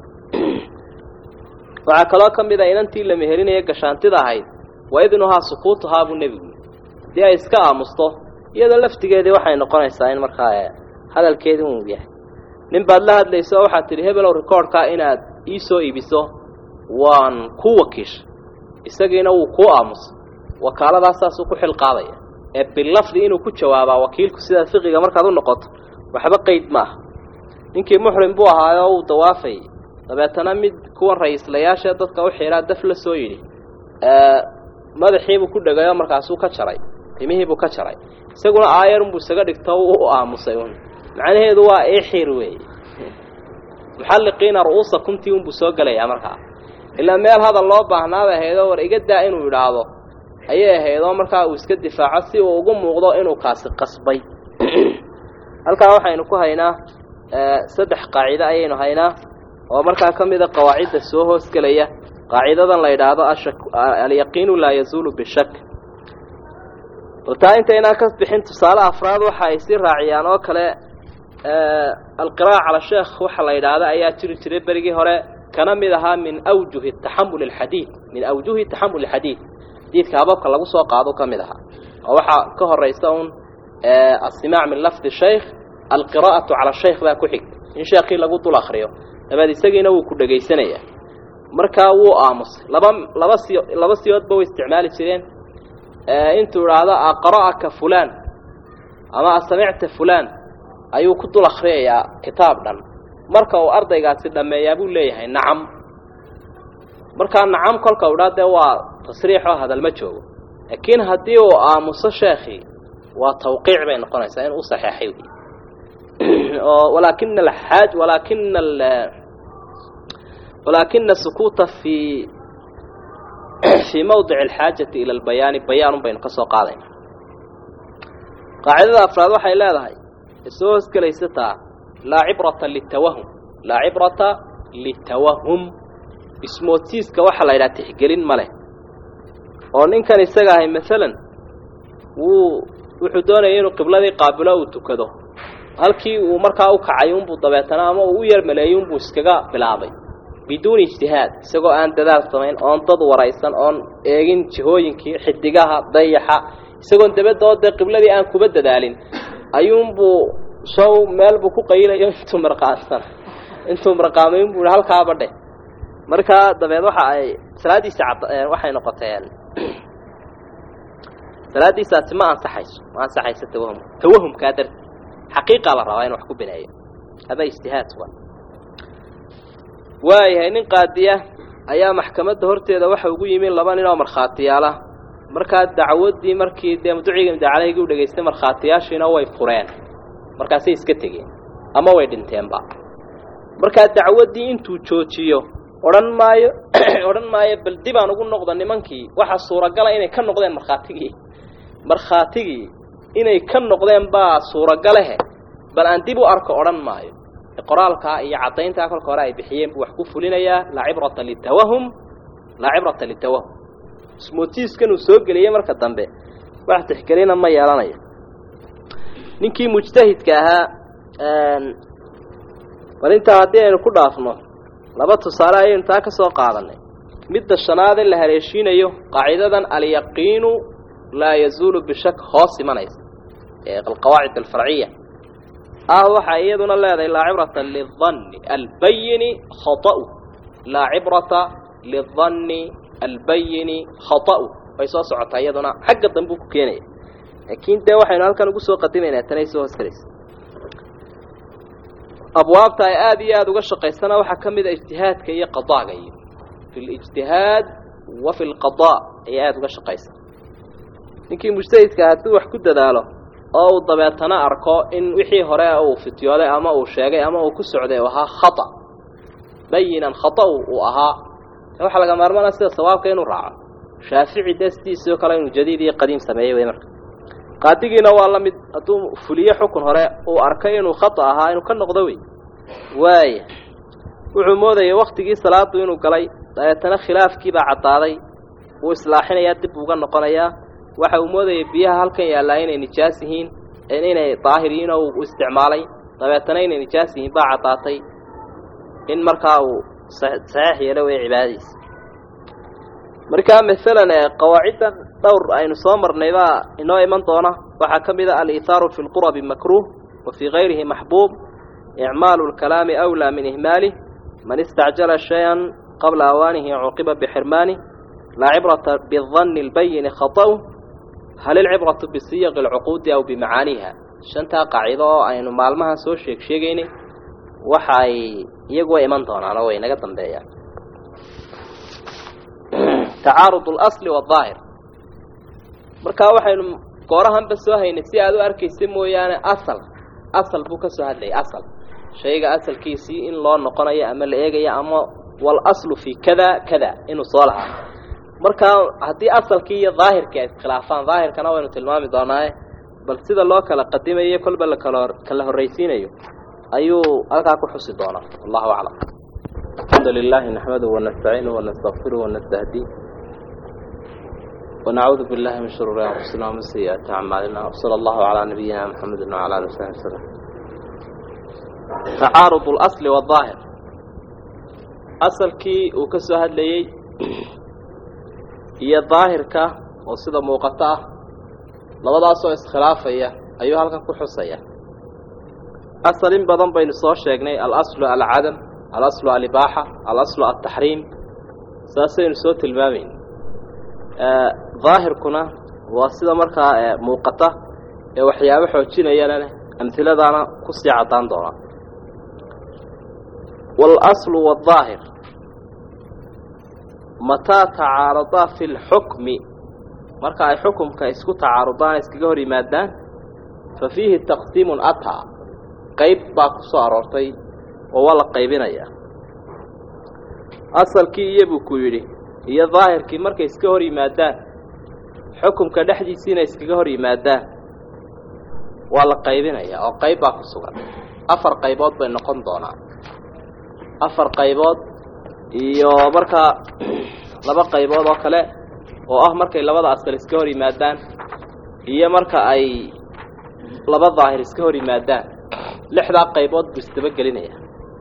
waxa kala kamid ah inantii la meherinayo gashaantida ahayd waa idinaha suquutaha buu nabigu dii ay iska aamusto iyada laftigeedii waxay noqonaysaa in markaa hadalkeedii uu yahay nin baad la hadlayso waxa tiri hebel recordka inaad ii soo iibiso waan ku wakiish isagiina uu ku aamus wakaaladaas aas ku xil qaadaya ee bilafdi inuu ku jawaaba wakiilku sida fiqiga markaad u noqoto waxba qeyd ma ninkii muhrim buu ahaa oo dawaafay dabeetana mid kuwan ra'iislayaasha dadka u xiraa daf la soo yiri madaxiibu ku dhagayo markaasuu ka jaray timihiibu ka jaray isaguna aayarun buu isaga dhigto u aamusay un macnaheedu waa eexir weey muxalliqiina ru'uusakum tium buu soo galaya markaa ilaa meel hada loo baahnaada heedo war iga daa inuu yiraahdo ayay heedo markaa uu iska difaaco si uu ugu muuqdo inuu kaasi qasbay halkaa waxaynu ku haynaa saddex qaacido ayaynu haynaa oo markaa kamida qawaacida soo hoos galaya qaacidadan la yiraahdo al-yaqiinu la yazulu bi-shak وتاين تينا كسبحين تصالة أفراد وحي يصير راعيان أو كلا القراءة على الشيخ وحلا يدعى آيات تري تري برجي هراء كان مذها من أوجه التحمل الحديث من أوجه التحمل الحديث ديت كابوك الله وصوا قاعدوا كمذها ووحى كهر رئيسون السماع من لفظ الشيخ القراءة على الشيخ ذا كحك إن شاء الله قلت الآخرية لما يستجينا وكل جي سنة مركا وآمس لبم لبس لبس يطبو استعمال السيرين انتو هذا قرأك فلان اما سمعت فلان ايو كنتو الاخرية كتابنا مركا وارضي قاد سيدا ما يابو ليهي نعم مركا نعم كل قولات هو تصريحه هذا المجهو لكن هديو آمس الشيخي وتوقيع بين قناة وصحيحي ولكن الحاج ولكن ال ولكن السكوت في في موضع الحاجة إلى البيان بيان بين قصة قاضين قاعدة أفراد وحي لا ذهي السوس كليستا لا عبرة للتوهم لا عبرة للتوهم اسموتيس كوحلا إلى تحقلين ماله وإن كان يستقاهي مثلا وحدون ينو قبلة قابلة وتكده هل كي ومركا وكعيون بضبطنا أما وير ملايون بوسكا بلعبي بدون اجتهاد سقو أن دلال طمين أن تدور رئيسان أن إيجين جهوينكي حدقها ضيحة سقو أنت بدأ ودى قبلة دي أن كبد دالين أيوم بو شو مال بكو قيلة أنتم مرقاسان أنتم مرقامين بو هل كابر ده مركا دبيض وحا سلادي ساعة وحي نقطين سلادي ساعة ما أنصحيش ما أنصحيش التوهم توهم كادر حقيقة على الروايين وحكو بنايه هذا اجتهاد هو waayahay nin qaadiya ayaa maxkamadda horteeda waxa ugu yimid laba nin oo marxaatiyaala marka dacwadii markii de mudciga madacalaygu dhageystay marxaatiyaashina way fureen markaas ay iska tageen ama way dhinteenba marka dacwadii intuu joojiyo oran maayo oran maayo bal dib aan ugu noqdo nimankii waxa suuragal ah inay ka noqdeen marxaatigii marxaatigii inay ka noqdeen baa suuragal ah bal aan dib u arko oran maayo قرالك هي عطينتها كل قراء بحيين وحكو فلينيا لا عبرة للتوهم لا عبرة للتوهم سموتيس كانوا سوق لي مركه دنبه واحد تحكي لنا ما يلانيا نينكي مجتهد كها ان ولنت هادين ku dhaafno laba tusaale inta ka soo qaadanay mid shanaad la haleeshinayo qaacidadan al yaqeen la yazulu bi shak khaas manays ee qawaacid al far'iyya آه وحيدنا لا لا عبرة للظن البين خطأ لا عبرة للظن البين خطأ ويصاص عطيدنا حق الضنبوك كيني لكن ده وحين هل كانوا قصوا قدمين تنيسوا هسكريس أبواب تاي آدي آدو قشق السنة وحكم إذا اجتهاد كي قضاء جيد في الاجتهاد وفي القضاء هي آدو قشق السنة يمكن مجتهد كهاتو وحكو داله أو طبيعتنا أركو إن وحي هراء أو فتيولة أما أو شاقة أما أو كسعودة وها خطأ بينا خطأ وها وحا لغا مرمانا سيدا صواب كينو راعا شافعي دستي سيوكا لينو جديدي قديم سمعي ويمرك قادقينا والله مد أدوم فلية حكم هراء أو أركينو خطأ ها إنو كان نقضوي واي وعموذا يوقتي صلاة إنو قلي طبيعتنا خلاف كيبا عطاري وإصلاحين يدب وغن نقنيا waxa uu mooday biyaha halkan yaala inay nijaas yihiin inay daahiriin oo isticmaalay dabeetana inay nijaas yihiin baa cadaatay in markaa uu saxiix yeelo way cibaadis markaa midalan qawaacidan dhowr aynu soo marnay baa inoo iman doona waxa kamid ah al-itharu fi al-qurab makruh wa fi ghayrihi mahbub i'malu al-kalam awla min ihmalihi man istajala shay'an qabla awanihi uqiba bi hirmani la ibrata bi-dhann al-bayyin khata'u هل العبرة بصيغ العقود أو بمعانيها شنتا قاعدة أنه معلمها سو شيك شيغيني وحي يقوى إيمان طونا لو ينقى تنبيا تعارض الأصل والظاهر مركا وحين قورهم بسوهين سيادو أركيسي مويانا أصل أصل بوكسو هذلي أصل شيء أصل كيسي إن الله نقنية أما لإيجي أما والأصل في كذا كذا إنه صالحة مركا هدي أصل كي ظاهر كي خلافان ظاهر كانوا إنه تلمامي دوناي بل سيدا الله كلا قديمة إيه كل بل كله الرئيسين أيو أيو ألقاكو حسي دونا الله أعلم. الحمد لله نحمده ونستعينه ونستغفره ونستهديه ونعوذ بالله من شرور أنفسنا ومن سيئات أعمالنا وصلى الله على نبينا محمد وعلى آله وصحبه وسلم. تعارض الأصل والظاهر أصل كي وكسو هدلي هي الظاهر كا وصيدة موقتة لبدا سو اسخلافية أيها هلكا كحصية أصل بدن بين الصور شيقني الأصل العدم الأصل الإباحة الأصل التحريم ساسين صوت المامين آه ظاهر كنا وصيدة مركا آه موقتة وحيابة حوتشينا يلانه أمثلة دانا كسي عطان دونا. والأصل والظاهر متى تعارضا في الحكم مركا الحكم كيسكو تعارضان اسكغوري مادان ففيه تقسيم أطع قيب باكسو عرورتي وولا قيبينيا أصل كي يبو كويري هي ظاهر كي مركا اسكغوري مادان حكم كدحدي سينا اسكغوري مادان ولا قيبينيا أو قيب باكسو أفر قيبات بين نقن دونا أفر قيبات iyo marka laba qaybood oo kale oo ah markay labada asal iska hor yimaadaan iyo marka ay laba daahir iska hor yimaadaan lixda qaybood bistaba gelinaya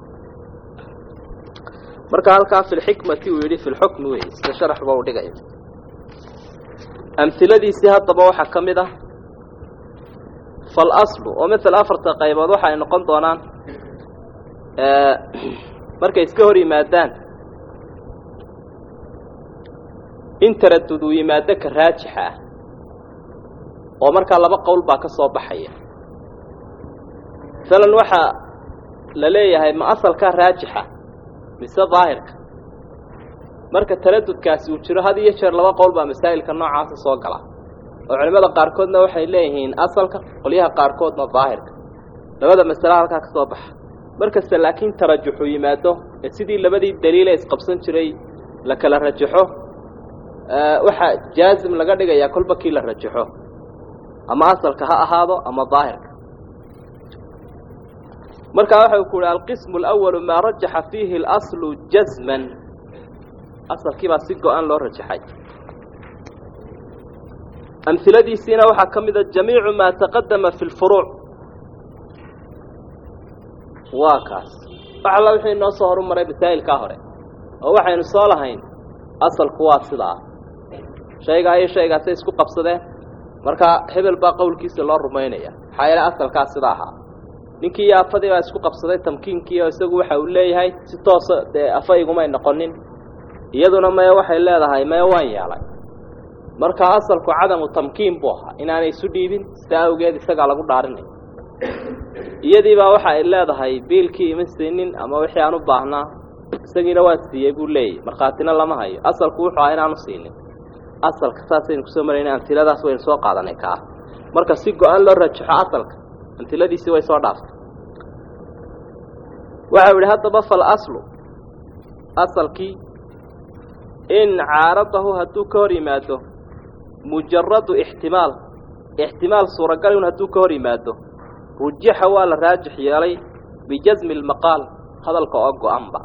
marka halka fil hikmati uu yiri fil hukm way iska sharax baa u dhigay amthiladiisi hadaba waxa kamid ah fal aslu oo mithal afarta qaybood waxa ay noqon doonaan ee markay iska hor yimaadaan in taraddud yimaada ka raajixa oo marka laba qowl baa ka soo baxaya salan waxa la leeyahay ma asalka raajixa mise daahirka marka taraddudkaasi uu jiro had iyo jeer laba qowl baa masaa'ilka noocaas soo gala oo culimada qaar koodna waxay leeyihiin asalka qoliyaha qaar koodna daahirka labada mas'ala halka ka soo baxa marka laakiin tarajjuxu yimaado sidii labadii daliil is qabsan jiray la kala rajaxo waxa jaazim laga dhigayaa kulba kii la rajaxo ama asalka ha ahaado ama daahirka marka waxa uu ku leeyahay alqism alawwal ma rajaxa fihi al-asl jazman asalkii baa si go'an loo rajaxay amthiladiisina waxa kamida jamiicu ma taqaddama fi al-furu' واكاس فعلا وحي نو سو هرمري مثال ka hore oo waxaynu soo lahayn asalku waa sida shayga ay shayga say isku qabsadeen marka hebel baa qowlkiisa loo rumeynaya xayla asalka sida aha ninkii yaafadii baa isku qabsaday tamkiinkii oo isagu waxa uu leeyahay si toos ah afayguma ay noqonin iyaduna ma waxay leedahay ma waan yaalay marka asalku cadamu tamkiin buu ahaa inaanay isu dhiibin saawgeed isaga lagu dhaarinay iyadii baa waxa ay leedahay biilkii imistinin ama wixii aan u baahnaa isagiina waa siiyay buu leeyahay marqaatina lama hayo asalku wuxuu ahaa inaan u siinin asalka saaseen ku soo marayna amtiladaas way soo qaadanay ka marka si go'an loo rajaxo asalka amtiladiisi way soo dhaaftay waxa uu hadaba fal aslu asalki in caaradahu haduu ka hor yimaado mujarrad ihtimaal ihtimaal suuragal inuu haduu ka hor yimaado رجح ولا راجح يلي بجزم المقال هذا القاق أنبا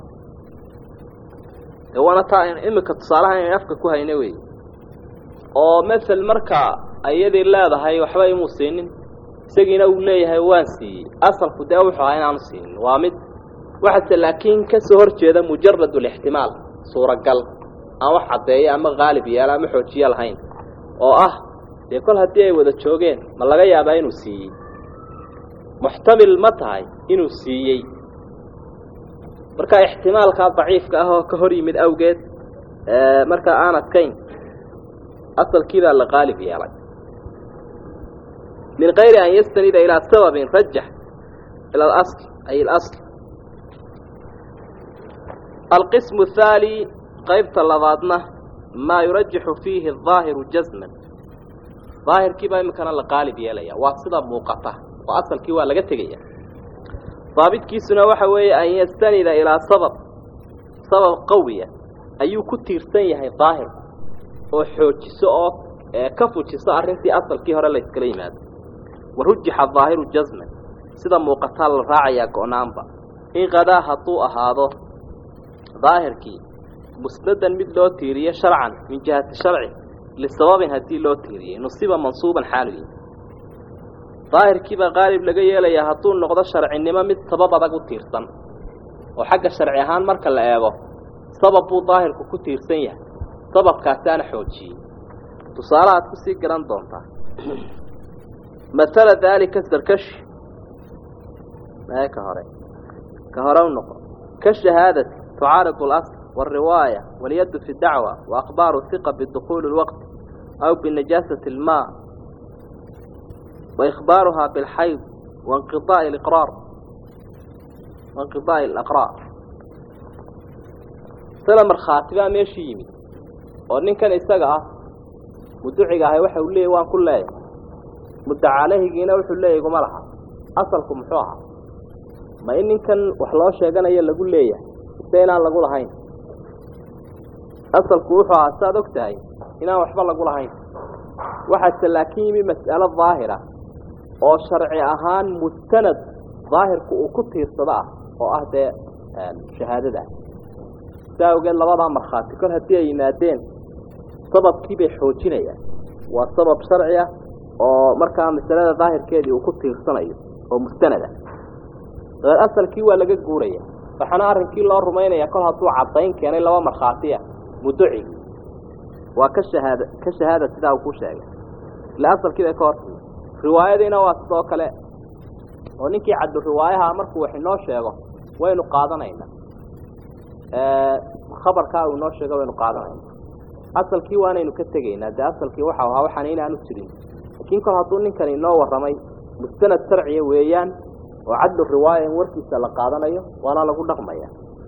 وانا تاين إمك اتصالها يفك كوهي نوي أو مثل مركع أيدي الله ده هاي وحباي موسين سجينا ولي هاي واسي أصل فداوح عين عن سين وامد واحد لكن كسهر كذا مجرد الاحتمال صورة قل أو حتى أما غالب يلا محوتي الهين أو أه يقول هدي وذا تشوجين ما لقى يابين وسي محتمل متاعي إنه سيء مركا احتمال كان ضعيف كأهو كهري من أوجد آه مركا أنا كين أصل كذا الغالب يعني من غير أن يستند إلى سبب رجح إلى الأصل أي الأصل القسم الثاني قيبت اللفظنا ما يرجح فيه الظاهر جزما ظاهر كيبا يمكن الله قالب يليا واصلا موقته وأصل كيوا لقتجيا ضابط كيسنا وحوي أن يستند إلى سبب سبب قوية أيو كتير سيء ظاهر وحوج سؤال كفوج سؤال رنتي أصل كيهرا لا يتكلم هذا ورجح الظاهر جزما سيدا موقته الراعي كونامبا إن غدا هطوء هذا ظاهر كي مسندا مثل لو تيريه شرعا من جهة الشرع للسبب هدي لو تيريه نصيب منصوبا حاليا ظاهر كيبا غالب لقيا ليا هطول نقضى الشرع إنما مثل سبب أدقو تيرسان وحق الشرع هان مركا لأيضا سبب ظاهر كو تيرسانيا سبب كاتان حوجي تصارات كسي قران دونتا مثل ذلك الزركش ما هي كهرين كهرين نقض كالشهادة تعارض الأصل والرواية واليد في الدعوة وأخبار الثقة بالدخول الوقت أو بنجاسة الماء وإخبارها بالحيض وانقضاء الإقرار وانقضاء الأقرار سلام الخاتبة ماشي يمي وأن كان يستقع مدعي هاي وحي وليه وان كل لاي مدعى عليه جينا وحي وليه يقوم لها أصلكم محوها ما إن كان وحلاش يقنا يلا قول ليه سينا الله قول هاين أصل كوحة صادق تاي هنا وحب الله قول هاين واحد سلاكيمي مسألة ظاهرة أو شرعي أهان مستند ظاهر كوكتي الصداع أو أهدى شهادة ده ساو قال لبضع مرخاتي كل هديه ينادين سبب كيبي حوجينيا وسبب شرعية أو مركا مسألة ظاهر كيدي وكتي الصنعي أو مستندة غير أصل كيوا لقى قورية فحنا أرن كي الله الرمينة يكون هطوع عطين كياني لوا مرخاتية مدعي وكالشهادة كالشهادة سدا وكوشاقة لا أصل كده كورتي رواية دينا واسطوك لا ونكي عدو روايها أمرك وحنو شاقة وينو قادنين أه خبر كاو نو شاقة وينو قادنين أصل كي وانا ينو كتغينا ده أصل كي وحا وها وحانينا أنو سرين لكن كان هطولين كان ينو ورمي مستند سرعي ويان وعدو الرواية وركيسة لقادنين وانا لقول نقمية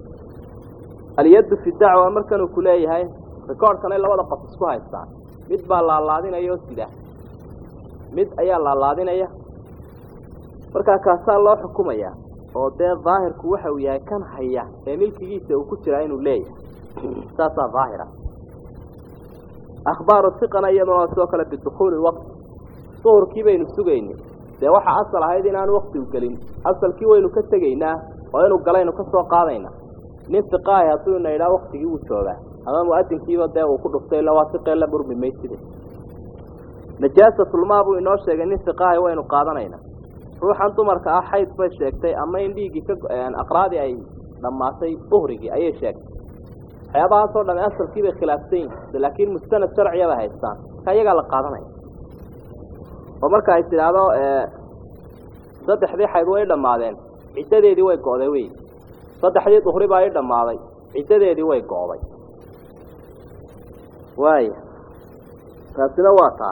اليد في الدعوة مركنو كلاي هاي ريكورد كان لبدا قصصكو haystaan mid baa la laadinayo sida mid ayaa la laadinaya marka kaasa loo xukumaya oo de zaahirku waxa uu yahay kan haya ee milkigiisa uu ku jira inuu leeyahay saasa zaahira akhbaaru thiqana iyadoo soo kala bidkhul waqt soorkii baynu sugaynay de waxa asal ahayd in aan waqti u galin asalkii waynu ka tageynaa oo inuu galayno ka soo qaadayna nin thiqaaya haduu naydha waqtigii uu joogaa هذا مؤذن كيف ده وكل قصة لا واثق إلا برب ميسده نجاسة الماء بو إنه شيء جنين ثقاء وين قادنا هنا روح أنتم مركا حيث في الشيء تي أما ينديجي يعني أقراضي أي لما سي أهرجي أي شيء هذا أصلا لما يصل كيف خلافين لكن مستند شرعي هذا هيستان كي يقال قادنا هنا ومركا يصير هذا صدق حدي حيروي لما هذين عدة دي وين قاضي صدق حدي ظهري بايد لما هذي عدة دي وين قاضي واي فاسنا واطا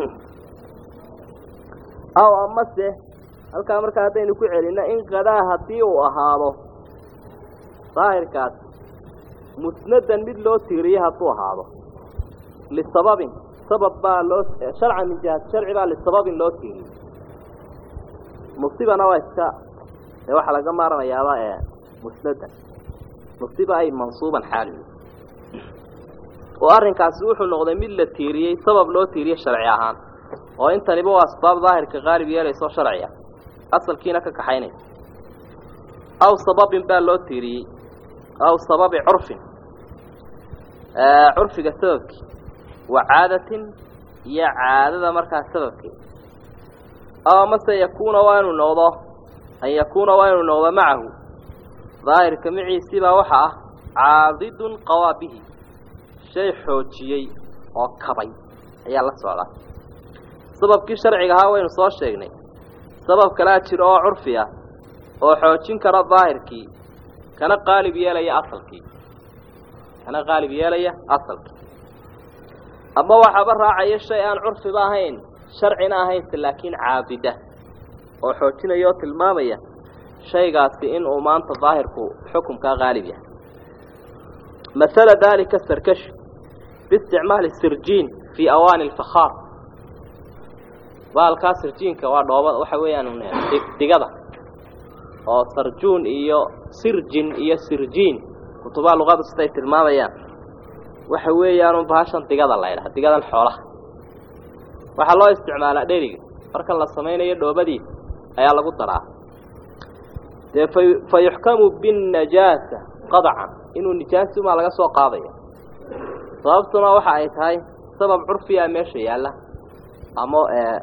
او امسه halka marka hadaynu ku celina in qadaa hadii uu ahaado zaahirkaas musnadan mid loo tiiriyo haduu ahaado li sababin sabab baa loo sharcan min jihad sharci baa li sababin loo tiiriyo musibana waa iska waxa laga maaranayaa ee musnadan musiba ay mansuuban xaali وأرن كاسوح النقطة ملة تيرية سبب لو تيرية شرعية هان وإنت نبوا أسباب ظاهر كغالب يلي صو شرعية أصل كينك كحيني أو سبب بال لو تيرية أو سبب عرف آه عرف كسبك وعادة هي عادة مركز سبك أو مثلا يكون وين النوضة أن يكون وين النوضة معه ظاهر كمعي سبا وحا عاضد قوى به شيء حوجيي أو كبي هي الله سؤال سبب كي شرعي ها وين صار شيء سبب كلا تشير أو عرفية أو حوجين كرا ظاهر كي كان قالب يلي أصل كي كان قالب يلي أصل كي أما وحبر راعي شيء عن عرف باهين شرعنا هين لكن عابدة أو حوجين يوت المامية شيء قاس إن أمان تظاهر كو حكم كغالبية مثل ذلك السركش باستعمال السرجين في أواني الفخار بالكا سرجين كوا دوبا waxa weeyaan digada oo sarjuun iyo sirjin iyo sirjiin kutuba luqada sida ay tilmaamayaan waxa weeyaan baashan digada la yiraahdo digada xoolaha waxa loo isticmaalaa dheriga marka la sameeyo dhoobadii ayaa lagu daraa fa yuhkamu bin najasa qad'an inuu nijaasu ma laga soo qaadayo sababtuna waxa ay tahay sabab curfiya meesha yaala ama ee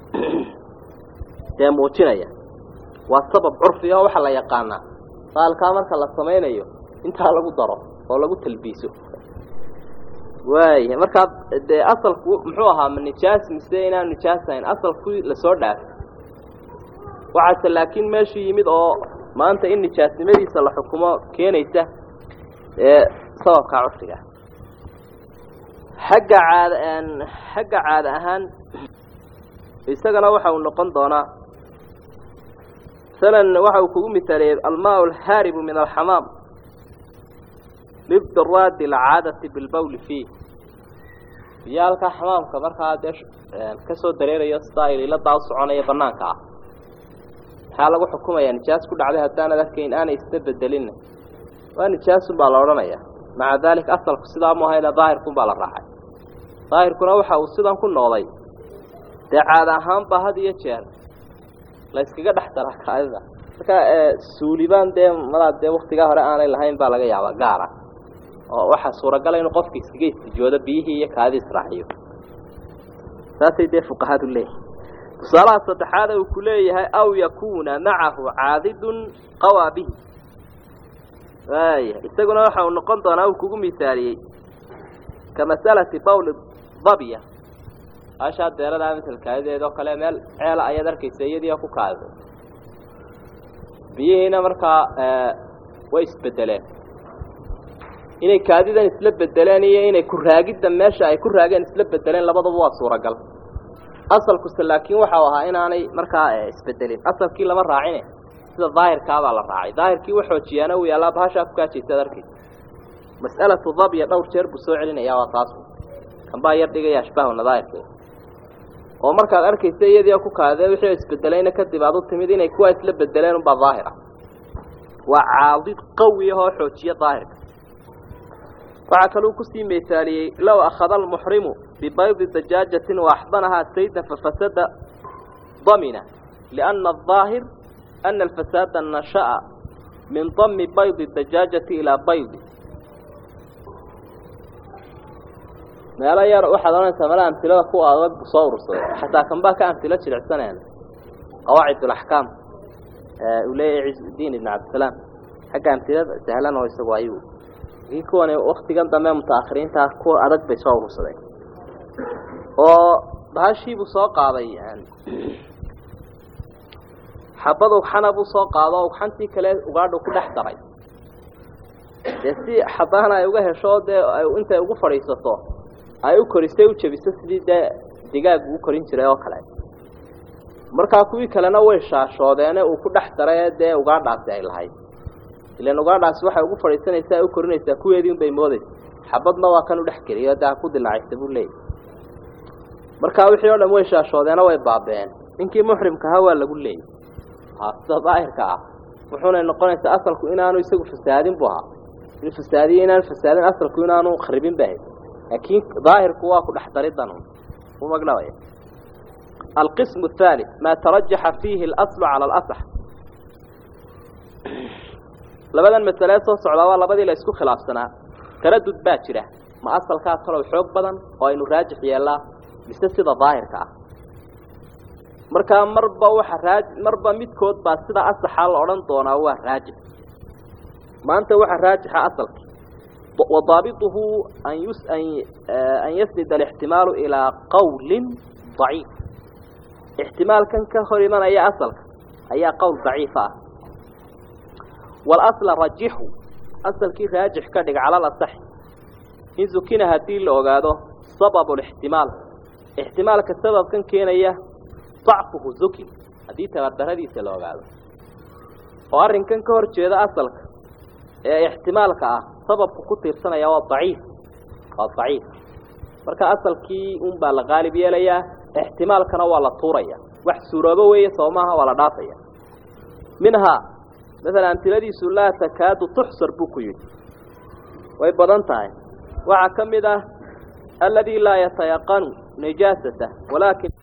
ee muujinaya waa sabab curfiya waxa la yaqaana qaalka marka la sameeyo inta lagu daro oo lagu talbiiso waay marka de asalku muxuu ahaa man nijaas mise inaan nijaasayn asalku la soo dhaaf waxa laakiin meeshii yimid oo maanta in nijaasnimadiisa la xukumo keenaysa ee sababka curfiga xagga caad aan xagga caad ahaan isagana waxa uu noqon doonaa salan waxa uu kugu mitaalay almaa alharib min alhamam libdirad al'aadati bilbawl fi yaalka xamaamka marka deesh ka soo dareerayo style ila daaw soconaya banaanka waxa lagu xukumayaa nijaas ku dhacday hadaan adkeyn aan isbedelin waa nijaas baa la oranayaa maca dalika asalku sida ma hayla daahirku baa la raacay daahirkuna waxa uu sidan ku noolay daacad ahaan ba had iyo jeer la iskaga dhaxtara kaada marka suuliban de malaad waqtiga hore aanay lahayn baa laga yaabaa gaar ah oo waxa suuragal ah in qofkii iskaga istijoodo biyihii iyo kaadi israaxiyo taasay de fuqahadu leeyahay salaad saddexaad uu ku leeyahay aw yakuna ma'ahu 'aadidun qawabihi ay isaguna waxa uu noqon doonaa uu kugu misaaliyay kama salati bawl dhabiya asha deerada midal kaadeedo kale meel ceel ay darkaysa iyadii ku kaado biyihina marka way isbedeleen inay kaadidan isla bedeleen iyo inay ku raagida meesha ay ku raageen isla bedeleen labadaba waa suuragal asalku laakiin waxa uu ahaa inaanay marka isbedelin asalkii lama raacin sida daahirka baa la raacay daahirkii wuxuu xoojiyana uu yaala bahasha ku kaajaysa darkiisa mas'alatu dhabiya dhowr jeer buu soo celinaya waa taas kan baa yar dhigaya ashbaahu nadaayirka oo markaad arkaysa iyadii ku kaadee wixii isbedelayna ka dib aad u timid inay kuwa isla bedeleen u baa daahira waa caadid qawi oo xoojiya daahirka waxa kale uu ku sii meesaaliyay law akhadha al-muhrimu bi bayd dajajatin wa ahdanaha sayda fa fasada damina lianna adh-dhahir anna al-fasada nasha'a min dammi bayd ad-dajajati ila bayd meela yar waxa doonaysa mala amtilada ku adag soo urursaday hatta kan baa ka amtila jilicsaneen qawaacid al-ahkam ulay Izzuddin ibn Abd Salam haga amtilada sahlan oo isagu ayuu iikoone waqtigan dambe mutaakhiriinta ku adag bay soo urursaday oo baashii buu soo qaaday xabadu xanabu soo qaado oo xantii kale ugaadho ku dhex daray si xabana ay uga hesho inta ugu fariisato ay u korisay u jabiso sidii digaag uu korin jiray oo kale marka kuwii kalena way shaashoodeen uu ku dhex daray ee ugaadhaasi ay lahayd ilaan ugaadhaasi waxa ugu fariisanaysaa u korinaysaa kuweedii un bay mooday xabadna waa kan u dhex geliyo daa ku dilaacay buu leeyahay marka wixii oo dhan way shaashoodeen way baabeen ninkii muhrimka ahaa waa lagu leeyahay haasta daahirka ah wuxuuna noqonaysaa asalku inaanu isagu fasaadin buu ahaa in fasaadiyo inaan fasaadin asalku inaanu kharibin baa laakiin daahirku waa ku dhex daridan uu magdhabay القسم الثالث ما ترجح فيه الأصل على الأصح لبدا المسألة صعبة لبدا لا يسكو خلاف سنة تردد باكرة ما أصل كاس كله حب بدن وإنه راجح يلا مستسد ظاهر كا مركا مربا وحراج مربا متكود بس ده أصل حال أورن طونا هو راجح ما أنت وحراجح أصلك وضابطه أن يس أن يسند الاحتمال إلى قول ضعيف احتمال كان كهر من أي أصل أي قول ضعيفة والأصل رجحه أصل كيف راجح كدق على الصح إن زكينا هاتين لوجاده سبب الاحتمال احتمال كسبب كان كين أيه ضعفه زكي هذه تقدر هذه سلوجاده وأرن كان كهر كذا أصلك احتمال كأ سبب كتير سنة يا ضعيف ضعيف marka asalkii un baa la qaalib yeelayaa ihtimaalkana waa la tuuraya wax suuroobo weeye soomaha waa la dhaafaya minha مثلا امثلadiisu la takaadu tuhsar buku yid way badan tahay waxa kamida alladhi la yatayaqanu najasata walakin